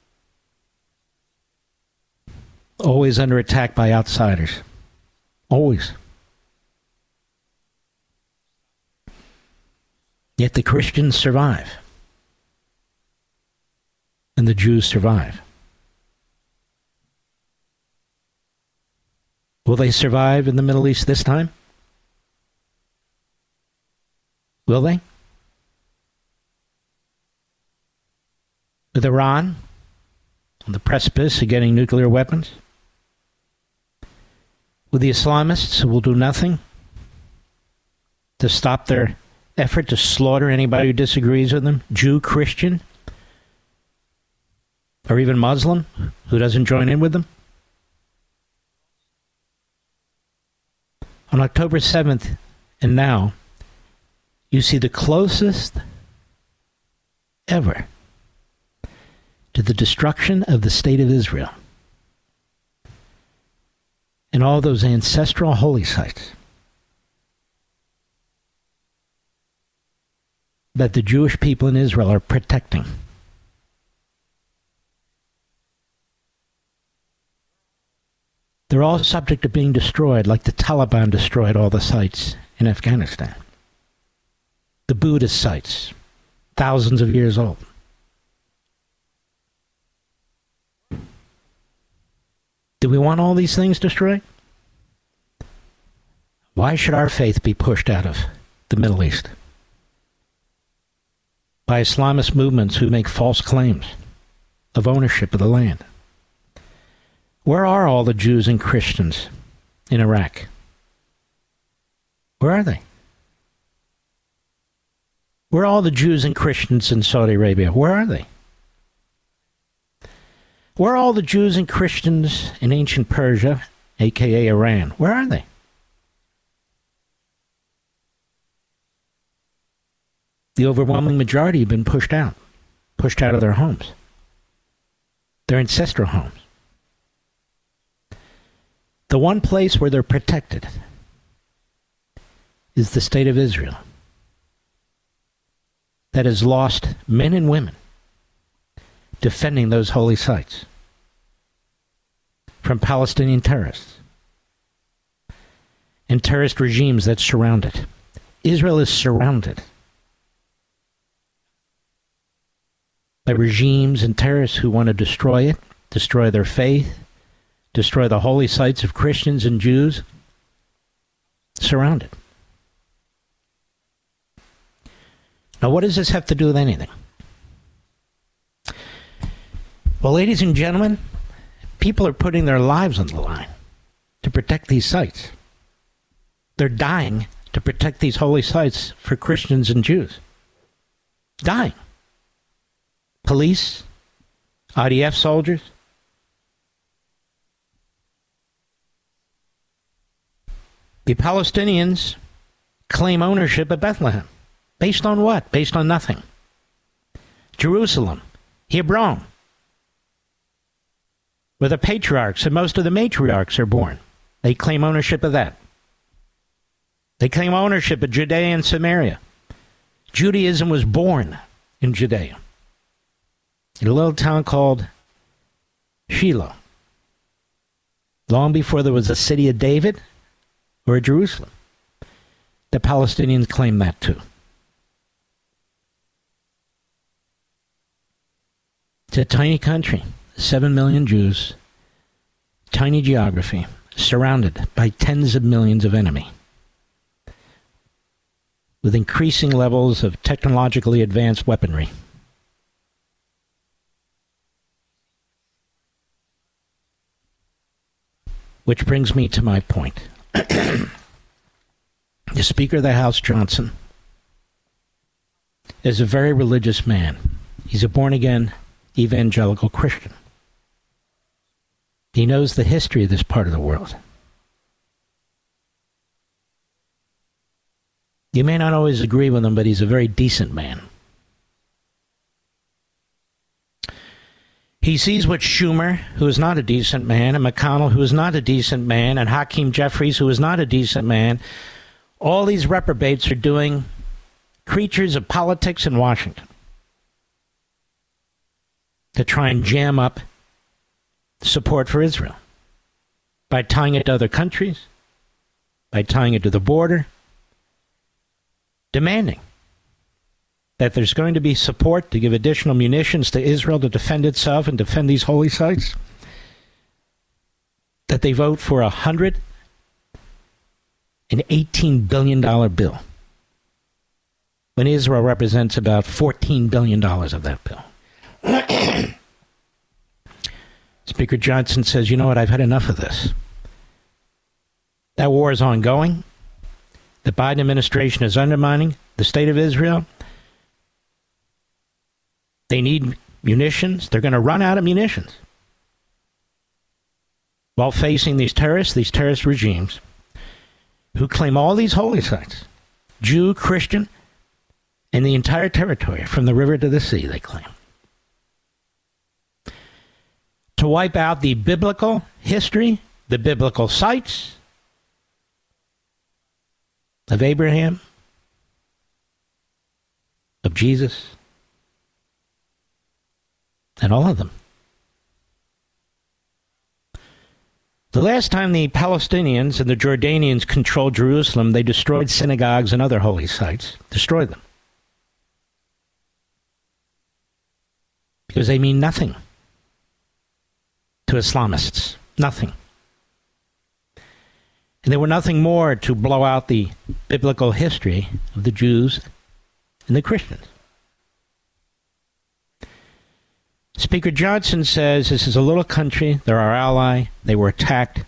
Always under attack by outsiders. Always. Yet the Christians survive. And the Jews survive. Will they survive in the Middle East this time? Will they? With Iran on the precipice of getting nuclear weapons? With the Islamists who will do nothing to stop their effort to slaughter anybody who disagrees with them, Jew, Christian, or even Muslim who doesn't join in with them? On October seventh and now, you see the closest ever to the destruction of the state of Israel and all those ancestral holy sites that the Jewish people in Israel are protecting. They're all subject to being destroyed, like the Taliban destroyed all the sites in Afghanistan. The Buddhist sites, thousands of years old. Do we want all these things destroyed? Why should our faith be pushed out of the Middle East by Islamist movements who make false claims of ownership of the land? Where are all the Jews and Christians in Iraq? Where are they? Where are all the Jews and Christians in Saudi Arabia? Where are they? Where are all the Jews and Christians in ancient Persia, a k a. Iran? Where are they? The overwhelming majority have been pushed out, pushed out of their homes, their ancestral homes. The one place where they're protected is the state of Israel that has lost men and women defending those holy sites from Palestinian terrorists and terrorist regimes that surround it. Israel is surrounded by regimes and terrorists who want to destroy it, destroy their faith, destroy the holy sites of Christians and Jews. Surrounded. Now, what does this have to do with anything? Well, ladies and gentlemen, people are putting their lives on the line to protect these sites. They're dying to protect these holy sites for Christians and Jews. Dying. Police, I D F soldiers. The Palestinians claim ownership of Bethlehem. Based on what? Based on nothing. Jerusalem, Hebron, where the patriarchs and most of the matriarchs are born. They claim ownership of that. They claim ownership of Judea and Samaria. Judaism was born in Judea, in a little town called Shiloh, long before there was a city of David or a Jerusalem. The Palestinians claim that too. It's a tiny country, seven million Jews, tiny geography, surrounded by tens of millions of enemy, with increasing levels of technologically advanced weaponry. Which brings me to my point. The Speaker of the House, Johnson, is a very religious man. He's a born-again evangelical Christian. He knows the history of this part of the world. You may not always agree with him, but he's a very decent man. He sees what Schumer, who is not a decent man, and McConnell, who is not a decent man, and Hakeem Jeffries, who is not a decent man, all these reprobates are doing, creatures of politics in Washington, to try and jam up support for Israel by tying it to other countries, by tying it to the border, demanding that there's going to be support to give additional munitions to Israel to defend itself and defend these holy sites, that they vote for a one hundred eighteen billion dollars bill, when Israel represents about fourteen billion dollars of that bill. Speaker Johnson says, you know what, I've had enough of this. That war is ongoing. The Biden administration is undermining the state of Israel. They need munitions. They're going to run out of munitions while facing these terrorists, these terrorist regimes who claim all these holy sites, Jew, Christian, and the entire territory from the river to the sea, they claim, to wipe out the biblical history, the biblical sites of Abraham, of Jesus, and all of them. The last time the Palestinians and the Jordanians controlled Jerusalem, they destroyed synagogues and other holy sites, destroyed them, because they mean nothing to Islamists. Nothing. And they were nothing more to blow out the biblical history of the Jews and the Christians. Speaker Johnson says this is a little country. They're our ally. They were attacked.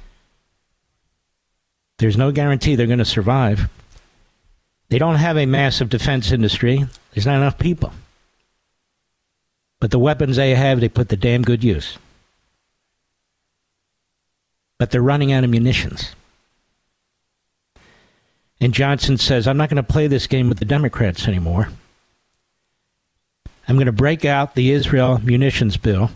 There's no guarantee they're going to survive. They don't have a massive defense industry. There's not enough people. But the weapons they have, they put to damn good use. But they're running out of munitions. And Johnson says, I'm not going to play this game with the Democrats anymore. I'm going to break out the Israel munitions bill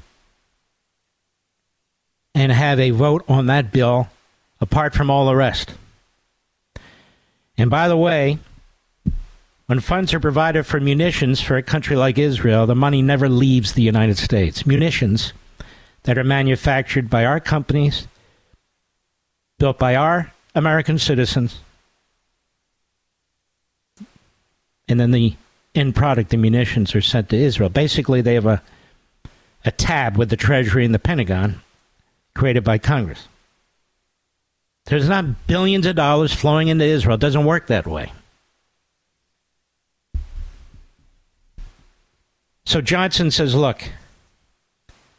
and have a vote on that bill apart from all the rest. And by the way, when funds are provided for munitions for a country like Israel, the money never leaves the United States. Munitions that are manufactured by our companies, built by our American citizens, and then the end product, the munitions, are sent to Israel. Basically, they have a, a tab with the Treasury and the Pentagon created by Congress. There's not billions of dollars flowing into Israel. It doesn't work that way. So Johnson says, look,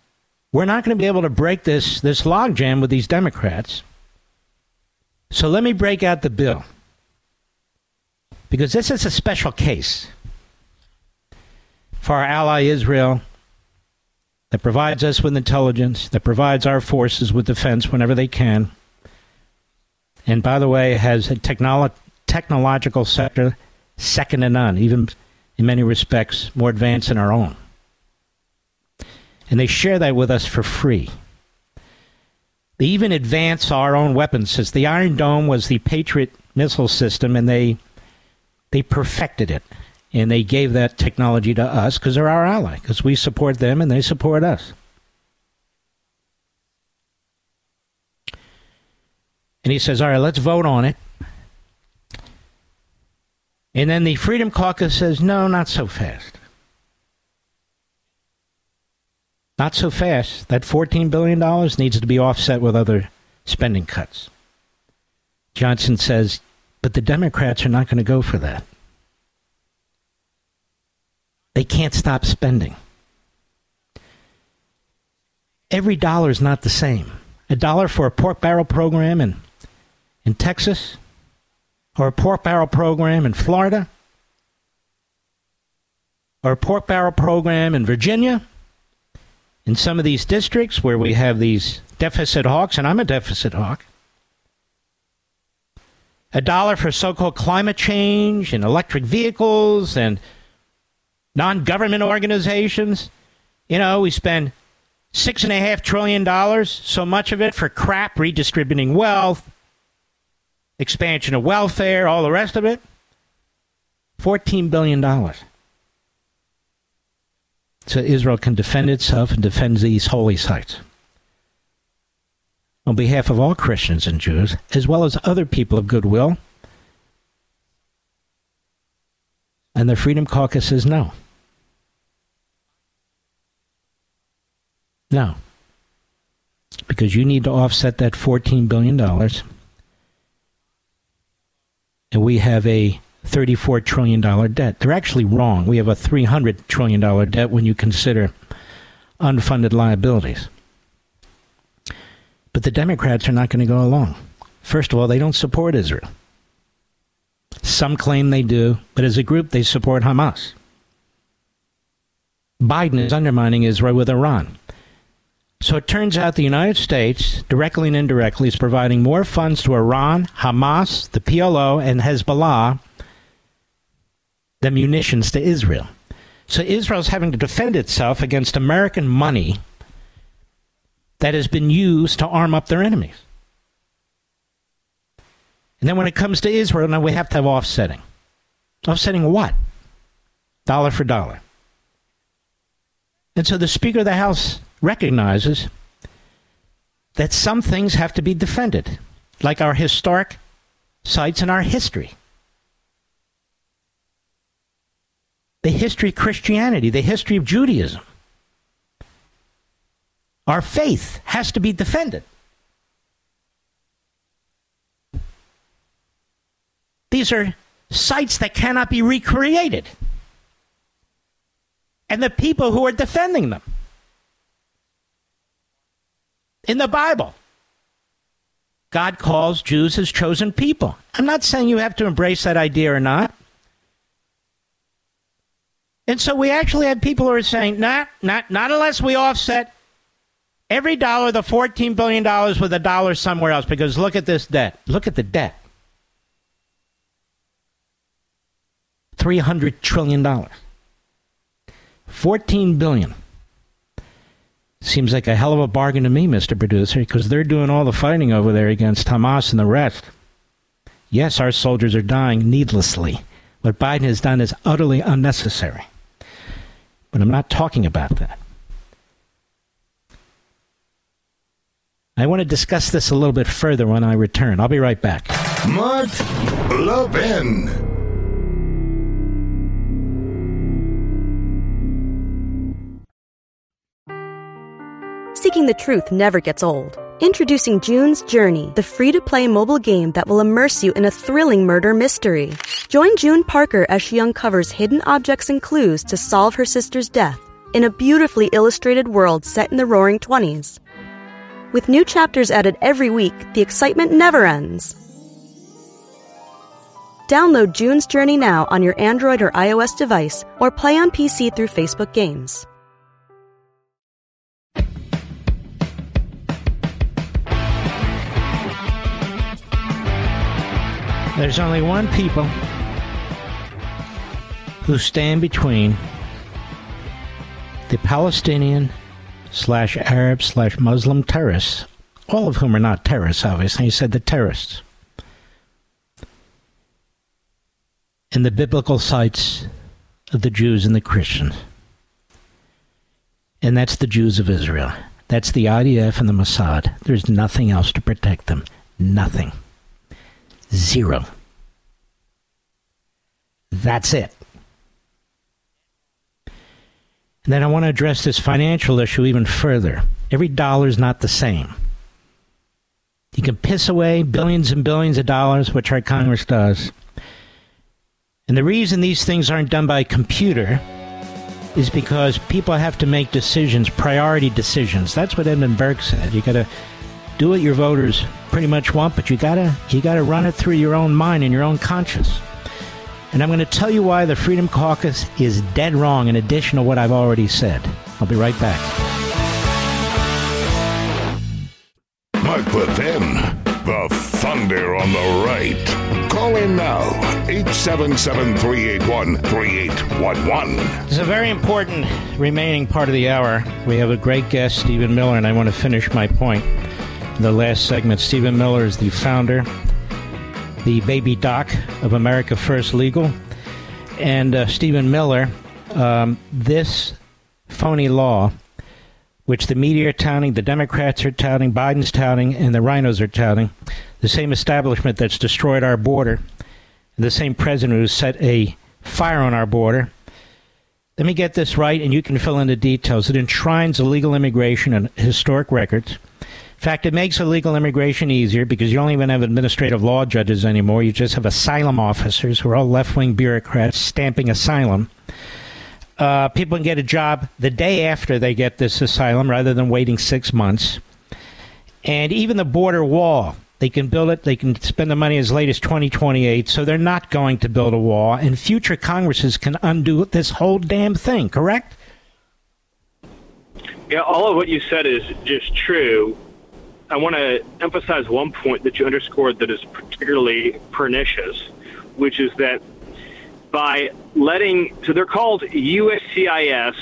we're not going to be able to break this, this logjam with these Democrats. So let me break out the bill. Because this is a special case for our ally Israel that provides us with intelligence, that provides our forces with defense whenever they can. And by the way, has a technolo- technological sector second to none, even in many respects more advanced than our own. And they share that with us for free. They even advance our own weapons systems. The Iron Dome was the Patriot missile system, and they they perfected it. And they gave that technology to us because they're our ally, because we support them and they support us. And he says, all right, let's vote on it. And then the Freedom Caucus says, no, not so fast. Not so fast. That fourteen billion dollars needs to be offset with other spending cuts. Johnson says, but the Democrats are not going to go for that. They can't stop spending. Every dollar is not the same. A dollar for a pork barrel program in, in Texas, or a pork barrel program in Florida, or a pork barrel program in Virginia, in some of these districts where we have these deficit hawks, and I'm a deficit hawk. A dollar for so-called climate change and electric vehicles and non-government organizations. You know, we spend six and a half trillion dollars, so much of it for crap, redistributing wealth, expansion of welfare, all the rest of it. fourteen billion dollars. So Israel can defend itself and defend these holy sites. On behalf of all Christians and Jews, as well as other people of goodwill. And the Freedom Caucus says no. No. Because you need to offset that fourteen billion dollars. And we have a thirty-four trillion dollars debt. They're actually wrong. We have a three hundred trillion dollars debt when you consider unfunded liabilities. But the Democrats are not going to go along. First of all, they don't support Israel. Some claim they do, but as a group, they support Hamas. Biden is undermining Israel with Iran. So it turns out the United States, directly and indirectly, is providing more funds to Iran, Hamas, the P L O, and Hezbollah than munitions to Israel. So Israel's having to defend itself against American money that has been used to arm up their enemies. And then when it comes to Israel, now we have to have offsetting. Offsetting what? Dollar for dollar. And so the Speaker of the House recognizes that some things have to be defended, like our historic sites and our history. The history of Christianity, the history of Judaism. Our faith has to be defended. These are sites that cannot be recreated. And the people who are defending them. In the Bible, God calls Jews his chosen people. I'm not saying you have to embrace that idea or not. And so we actually have people who are saying, nah, not, not unless we offset every dollar, the fourteen billion dollars, with a dollar somewhere else, because look at this debt. Look at the debt. three hundred trillion dollars. fourteen billion dollars. Seems like a hell of a bargain to me, Mister Producer, because they're doing all the fighting over there against Hamas and the rest. Yes, our soldiers are dying needlessly. What Biden has done is utterly unnecessary. But I'm not talking about that. I want to discuss this a little bit further when I return. I'll be right back. Mark Levin. Seeking the truth never gets old. Introducing June's Journey, the free-to-play mobile game that will immerse you in a thrilling murder mystery. Join June Parker as she uncovers hidden objects and clues to solve her sister's death, in a beautifully illustrated world set in the Roaring Twenties. With new chapters added every week, the excitement never ends. Download June's Journey now on your Android or iOS device, or play on P C through Facebook Games. There's only one people who stand between the Palestinian slash Arab slash Muslim terrorists, all of whom are not terrorists, obviously. He said the terrorists. And the biblical sites of the Jews and the Christians. And that's the Jews of Israel. That's the I D F and the Mossad. There's nothing else to protect them. Nothing. Zero. That's it. And then I want to address this financial issue even further. Every dollar is not the same. You can piss away billions and billions of dollars, which our Congress does. And the reason these things aren't done by computer is because people have to make decisions, priority decisions. That's what Edmund Burke said. You got to do what your voters pretty much want, but you gotta you gotta run it through your own mind and your own conscience. And I'm going to tell you why the Freedom Caucus is dead wrong, in addition to what I've already said. I'll be right back. Mark Levin, the thunder on the right. Call in now, eight seven seven, three eight one, three eight one one. It's a very important remaining part of the hour. We have a great guest, Stephen Miller, and I want to finish my point. In the last segment, Stephen Miller is the founder, the baby doc of America First Legal. And uh, Stephen Miller, um, this phony law, which the media are touting, the Democrats are touting, Biden's touting, and the rhinos are touting, the same establishment that's destroyed our border, the same president who set a fire on our border. Let me get this right, and you can fill in the details. It enshrines illegal immigration and historic records. In fact, it makes illegal immigration easier because you don't even have administrative law judges anymore. You just have asylum officers who are all left-wing bureaucrats stamping asylum. Uh, people can get a job the day after they get this asylum rather than waiting six months. And even the border wall, they can build it. They can spend the money as late as twenty twenty-eight, so they're not going to build a wall. And future Congresses can undo this whole damn thing, correct? Yeah, all of what you said is just true. I want to emphasize one point that you underscored that is particularly pernicious, which is that by letting, so they're called U S C I S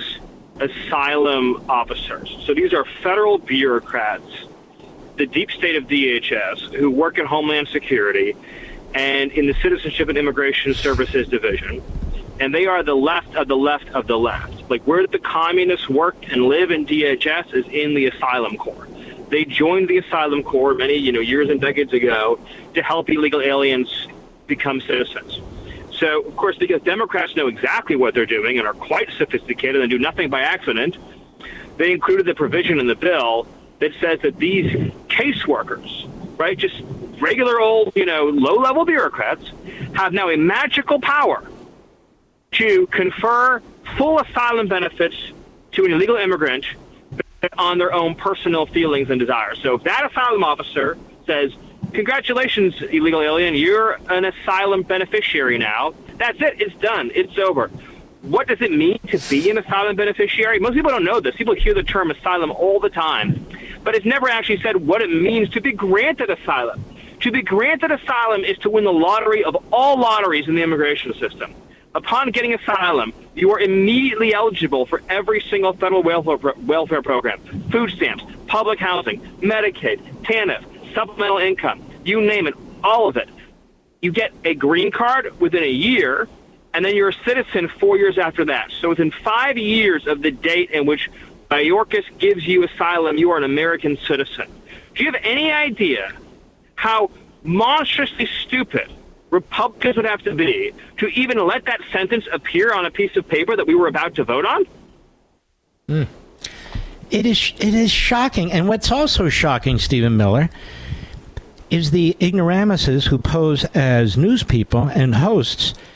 asylum officers. So these are federal bureaucrats, the deep state of D H S, who work in Homeland Security and in the Citizenship and Immigration Services Division. And they are the left of the left of the left. Like where the communists work and live in D H S is in the Asylum Corps. They joined the Asylum Corps many, you know, years and decades ago to help illegal aliens become citizens. So, of course, because Democrats know exactly what they're doing and are quite sophisticated and do nothing by accident, they included the provision in the bill that says that these caseworkers, right, just regular old, you know, low-level bureaucrats, have now a magical power to confer full asylum benefits to an illegal immigrant on their own personal feelings and desires. So if that asylum officer says, congratulations, illegal alien, you're an asylum beneficiary now, that's it, it's done, it's over. What does it mean to be an asylum beneficiary? Most people don't know this. People hear the term asylum all the time, but it's never actually said what it means to be granted asylum. To be granted asylum is to win the lottery of all lotteries in the immigration system. Upon getting asylum, you are immediately eligible for every single federal welfare, welfare program, food stamps, public housing, Medicaid, TANF, supplemental income, you name it, all of it. You get a green card within a year, and then you're a citizen four years after that. So within five years of the date in which Mayorkas gives you asylum, you are an American citizen. Do you have any idea how monstrously stupid Republicans would have to be to even let that sentence appear on a piece of paper that we were about to vote on? Mm. It is it is shocking. And what's also shocking, Stephen Miller, is the ignoramuses who pose as news people and hosts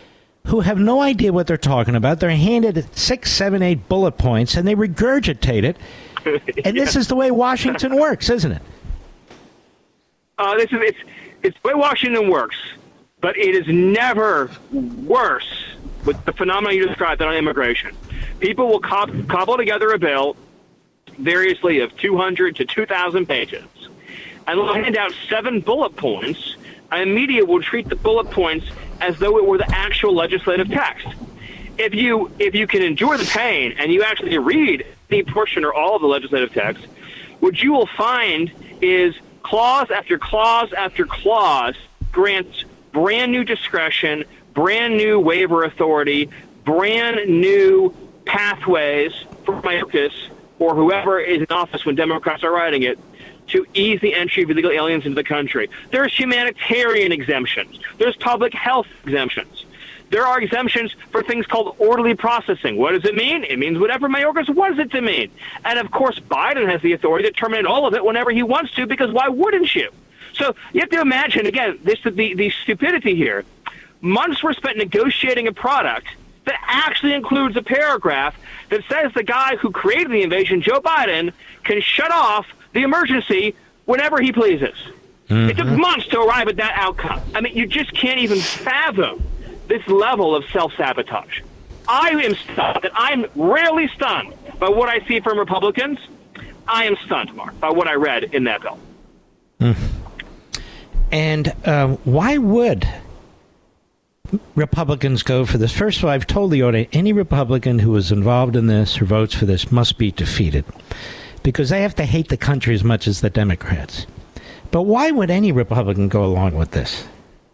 who have no idea what they're talking about. They're handed six, seven, eight bullet points, and they regurgitate it. And this is the way Washington works, isn't it? Uh, this is it's it's the way Washington works, but it is never worse with the phenomenon you described than on immigration. People will cob- cobble together a bill, variously of two hundred to two thousand pages, and they'll hand out seven bullet points, and media will treat the bullet points as though it were the actual legislative text. If you if you can endure the pain and you actually read any portion or all of the legislative text, what you will find is clause after clause after clause grants brand new discretion, brand new waiver authority, brand new pathways for Mayorkas or whoever is in office when Democrats are writing it to ease the entry of illegal aliens into the country. There's humanitarian exemptions. There's public health exemptions. There are exemptions for things called orderly processing. What does it mean? It means whatever Mayorkas wants it to mean. And, of course, Biden has the authority to terminate all of it whenever he wants to, because why wouldn't you? So you have to imagine, again, this the, the stupidity here. Months were spent negotiating a product that actually includes a paragraph that says the guy who created the invasion, Joe Biden, can shut off the emergency whenever he pleases. Mm-hmm. It took months to arrive at that outcome. I mean, you just can't even fathom this level of self-sabotage. I am stunned, and I'm rarely stunned by what I see from Republicans. I am stunned, Mark, by what I read in that bill. Mm. And uh, why would Republicans go for this? First of all, I've told the audience, any Republican who is involved in this or votes for this must be defeated, because they have to hate the country as much as the Democrats. But why would any Republican go along with this?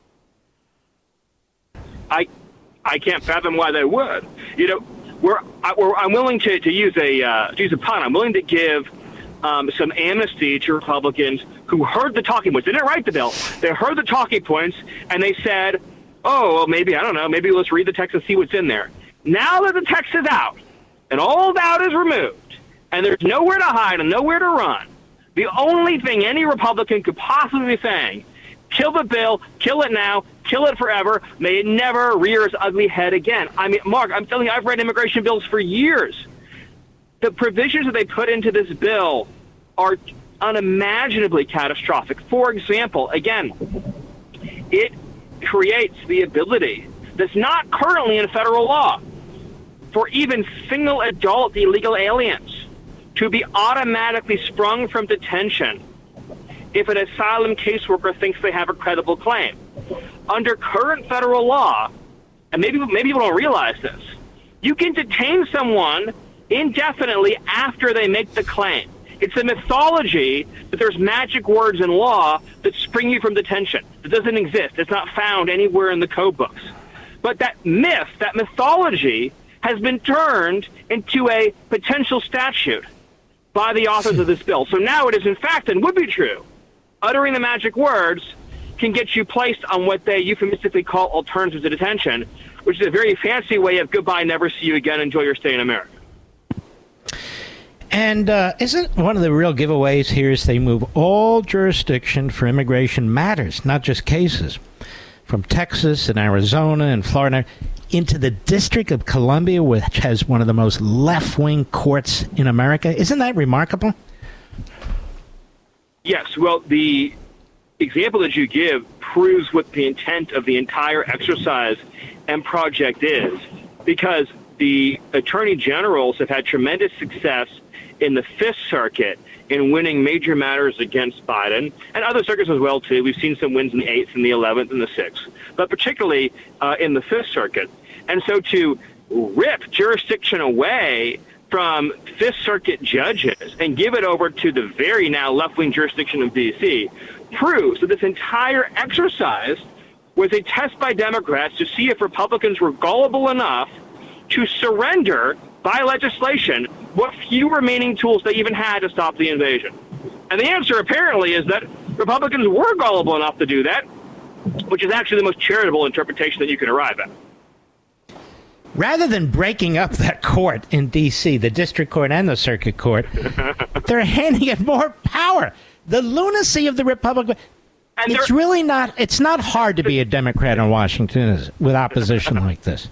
I I can't fathom why they would. You know, we're, I, we're I'm willing to, to use a uh, to use a pun. I'm willing to give um, some amnesty to Republicans who heard the talking points. They didn't write the bill. They heard the talking points, and they said, oh, well, maybe, I don't know, maybe let's read the text and see what's in there. Now that the text is out, and all doubt is removed, and there's nowhere to hide and nowhere to run, the only thing any Republican could possibly be saying, kill the bill, kill it now, kill it forever, may it never rear its ugly head again. I mean, Mark, I'm telling you, I've read immigration bills for years. The provisions that they put into this bill are unimaginably catastrophic. For example, again, it creates the ability that's not currently in federal law for even single adult illegal aliens to be automatically sprung from detention if an asylum caseworker thinks they have a credible claim. Under current federal law, and maybe maybe people don't realize this, you can detain someone indefinitely after they make the claim. It's a mythology that there's magic words in law that spring you from detention. It doesn't exist. It's not found anywhere in the code books. But that myth, that mythology, has been turned into a potential statute by the authors of this bill. So now it is in fact, and would be true, uttering the magic words can get you placed on what they euphemistically call alternatives to detention, which is a very fancy way of goodbye, never see you again, enjoy your stay in America. And uh, isn't one of the real giveaways here is they move all jurisdiction for immigration matters, not just cases, from Texas and Arizona and Florida into the District of Columbia, which has one of the most left-wing courts in America? Isn't that remarkable? Yes. Well, the example that you give proves what the intent of the entire exercise and project is, because the attorney generals have had tremendous success in the Fifth Circuit in winning major matters against Biden, and other circuits as well, too. We've seen some wins in the eighth and the eleventh and the sixth, but particularly uh, in the Fifth Circuit. And so to rip jurisdiction away from Fifth Circuit judges and give it over to the very now left-wing jurisdiction of D C proves that this entire exercise was a test by Democrats to see if Republicans were gullible enough to surrender by legislation what few remaining tools they even had to stop the invasion. And the answer apparently is that Republicans were gullible enough to do that, which is actually the most charitable interpretation that you can arrive at. Rather than breaking up that court in D C, the district court and the circuit court, they're handing it more power. The lunacy of the Republican. And it's really not. It's not hard to be a Democrat in Washington, is it, with opposition like this?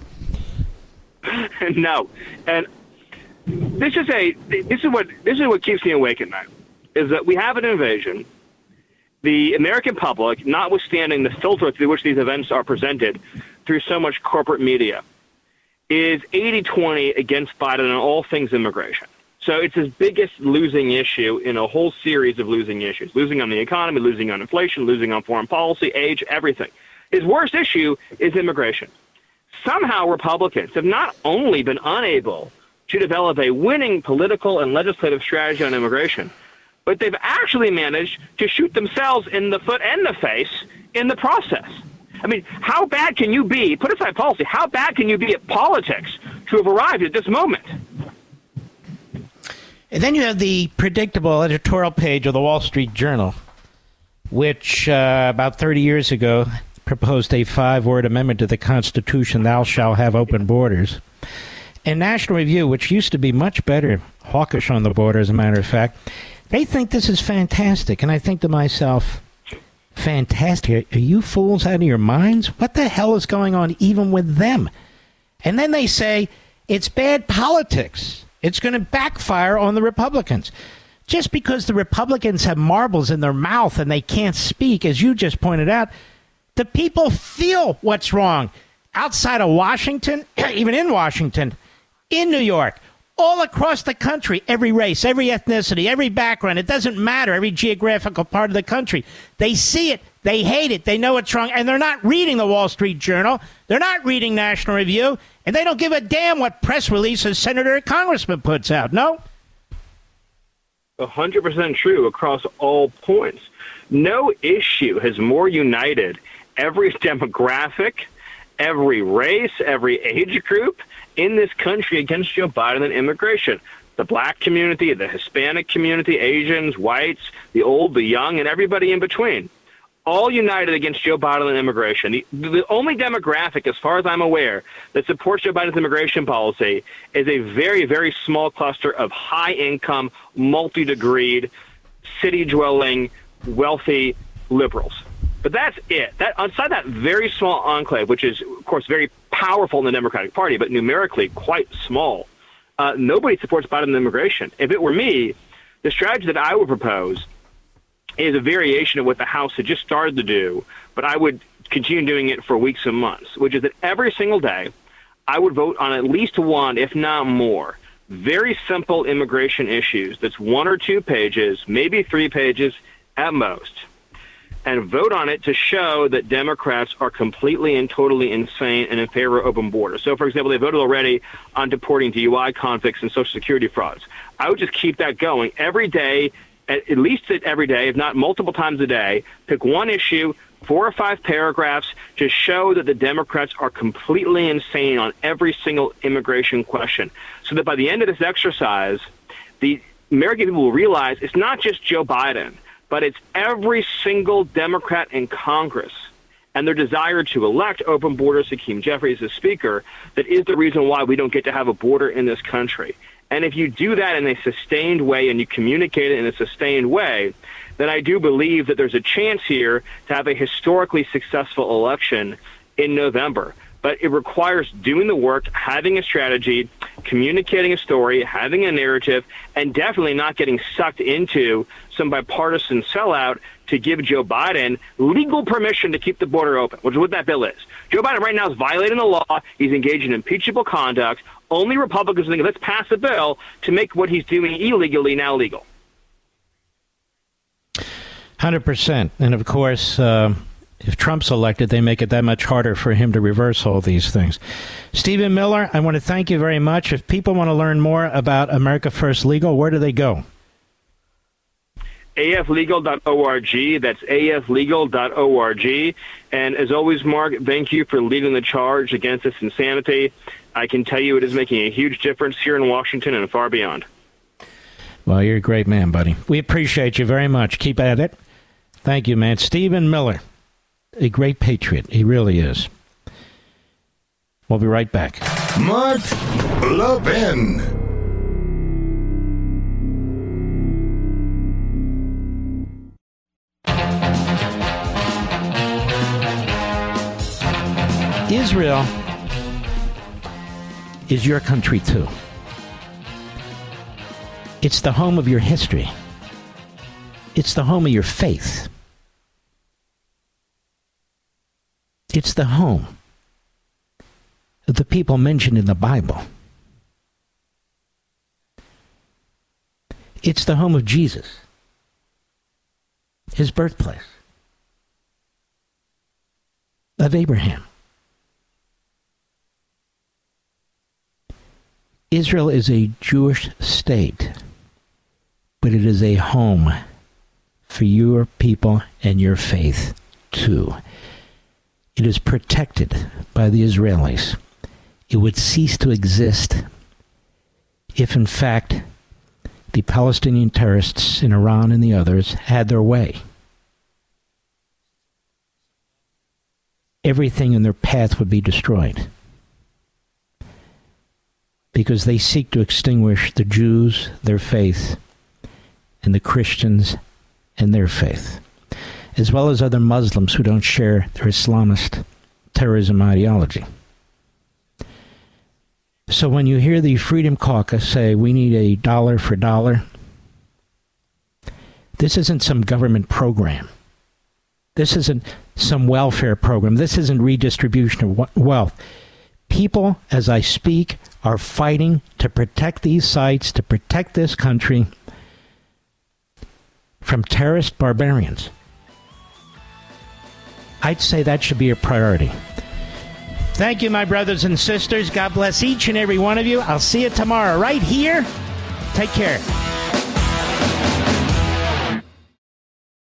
No, and this is a this is what this is what keeps me awake at night. Is that we have an invasion. The American public, notwithstanding the filter through which these events are presented through so much corporate media, is eighty twenty against Biden on all things immigration. So it's his biggest losing issue in a whole series of losing issues. Losing on the economy, losing on inflation, losing on foreign policy, age, everything. His worst issue is immigration. Somehow Republicans have not only been unable to develop a winning political and legislative strategy on immigration, but they've actually managed to shoot themselves in the foot and the face in the process. I mean, how bad can you be, put aside policy, how bad can you be at politics to have arrived at this moment? And then you have the predictable editorial page of the Wall Street Journal, which uh, about thirty years ago proposed a five-word amendment to the Constitution, thou shalt have open borders. And National Review, which used to be much better, hawkish on the border, as a matter of fact, they think this is fantastic. And I think to myself, fantastic? Are you fools out of your minds? What the hell is going on even with them? And then they say it's bad politics. It's going to backfire on the Republicans. Just because the Republicans have marbles in their mouth and they can't speak, as you just pointed out, the people feel what's wrong outside of Washington, even in Washington, in New York, all across the country, every race, every ethnicity, every background. It doesn't matter, every geographical part of the country. They see it. They hate it. They know what's wrong. And they're not reading the Wall Street Journal. They're not reading National Review. And they don't give a damn what press release a senator or congressman puts out. No? one hundred percent true across all points. No issue has more united every demographic, every race, every age group in this country against Joe Biden than immigration. The black community, the Hispanic community, Asians, whites, the old, the young, and everybody in between. All united against Joe Biden and immigration. The, the only demographic, as far as I'm aware, that supports Joe Biden's immigration policy is a very, very small cluster of high-income, multi-degreed, city-dwelling, wealthy liberals. But that's it. That, outside that very small enclave, which is, of course, very powerful in the Democratic Party, but numerically quite small, uh, nobody supports Biden immigration. If it were me, the strategy that I would propose is a variation of what the House had just started to do, but I would continue doing it for weeks and months, which is that every single day I would vote on at least one, if not more, very simple immigration issues that's one or two pages, maybe three pages at most, and vote on it to show that Democrats are completely and totally insane and in favor of open borders. So, for example, they voted already on deporting D U I convicts and Social Security frauds. I would just keep that going every day, at, at least every day, if not multiple times a day, pick one issue, four or five paragraphs, to show that the Democrats are completely insane on every single immigration question, so that by the end of this exercise, the American people will realize it's not just Joe Biden, but it's every single Democrat in Congress and their desire to elect open borders, Hakeem Jeffries as Speaker, that is the reason why we don't get to have a border in this country. And if you do that in a sustained way and you communicate it in a sustained way, then I do believe that there's a chance here to have a historically successful election in November. But it requires doing the work, having a strategy, communicating a story, having a narrative, and definitely not getting sucked into some bipartisan sellout to give Joe Biden legal permission to keep the border open, which is what that bill is. Joe Biden right now is violating the law. He's engaged in impeachable conduct. Only Republicans think, let's pass a bill to make what he's doing illegally now legal. one hundred percent. And, of course, uh, if Trump's elected, they make it that much harder for him to reverse all these things. Stephen Miller, I want to thank you very much. If people want to learn more about America First Legal, where do they go? A F legal dot org. That's A F legal dot org. And as always, Mark, thank you for leading the charge against this insanity. I can tell you it is making a huge difference here in Washington and far beyond. Well, you're a great man, buddy. We appreciate you very much. Keep at it. Thank you, man. Stephen Miller, a great patriot. He really is. We'll be right back. Mark Levin. Israel is your country too. It's the home of your history. It's the home of your faith. It's the home of the people mentioned in the Bible. It's the home of Jesus, his birthplace, of Abraham. Israel is a Jewish state, but it is a home for your people and your faith too. It is protected by the Israelis. It would cease to exist if, in fact, the Palestinian terrorists in Iran and the others had their way. Everything in their path would be destroyed because they seek to extinguish the Jews, their faith, and the Christians and their faith, as well as other Muslims who don't share their Islamist terrorism ideology. So when you hear the Freedom Caucus say we need a dollar for dollar, this isn't some government program. This isn't some welfare program. This isn't redistribution of wealth. People, as I speak, are fighting to protect these sites, to protect this country from terrorist barbarians. I'd say that should be a priority. Thank you, my brothers and sisters. God bless each and every one of you. I'll see you tomorrow right here. Take care.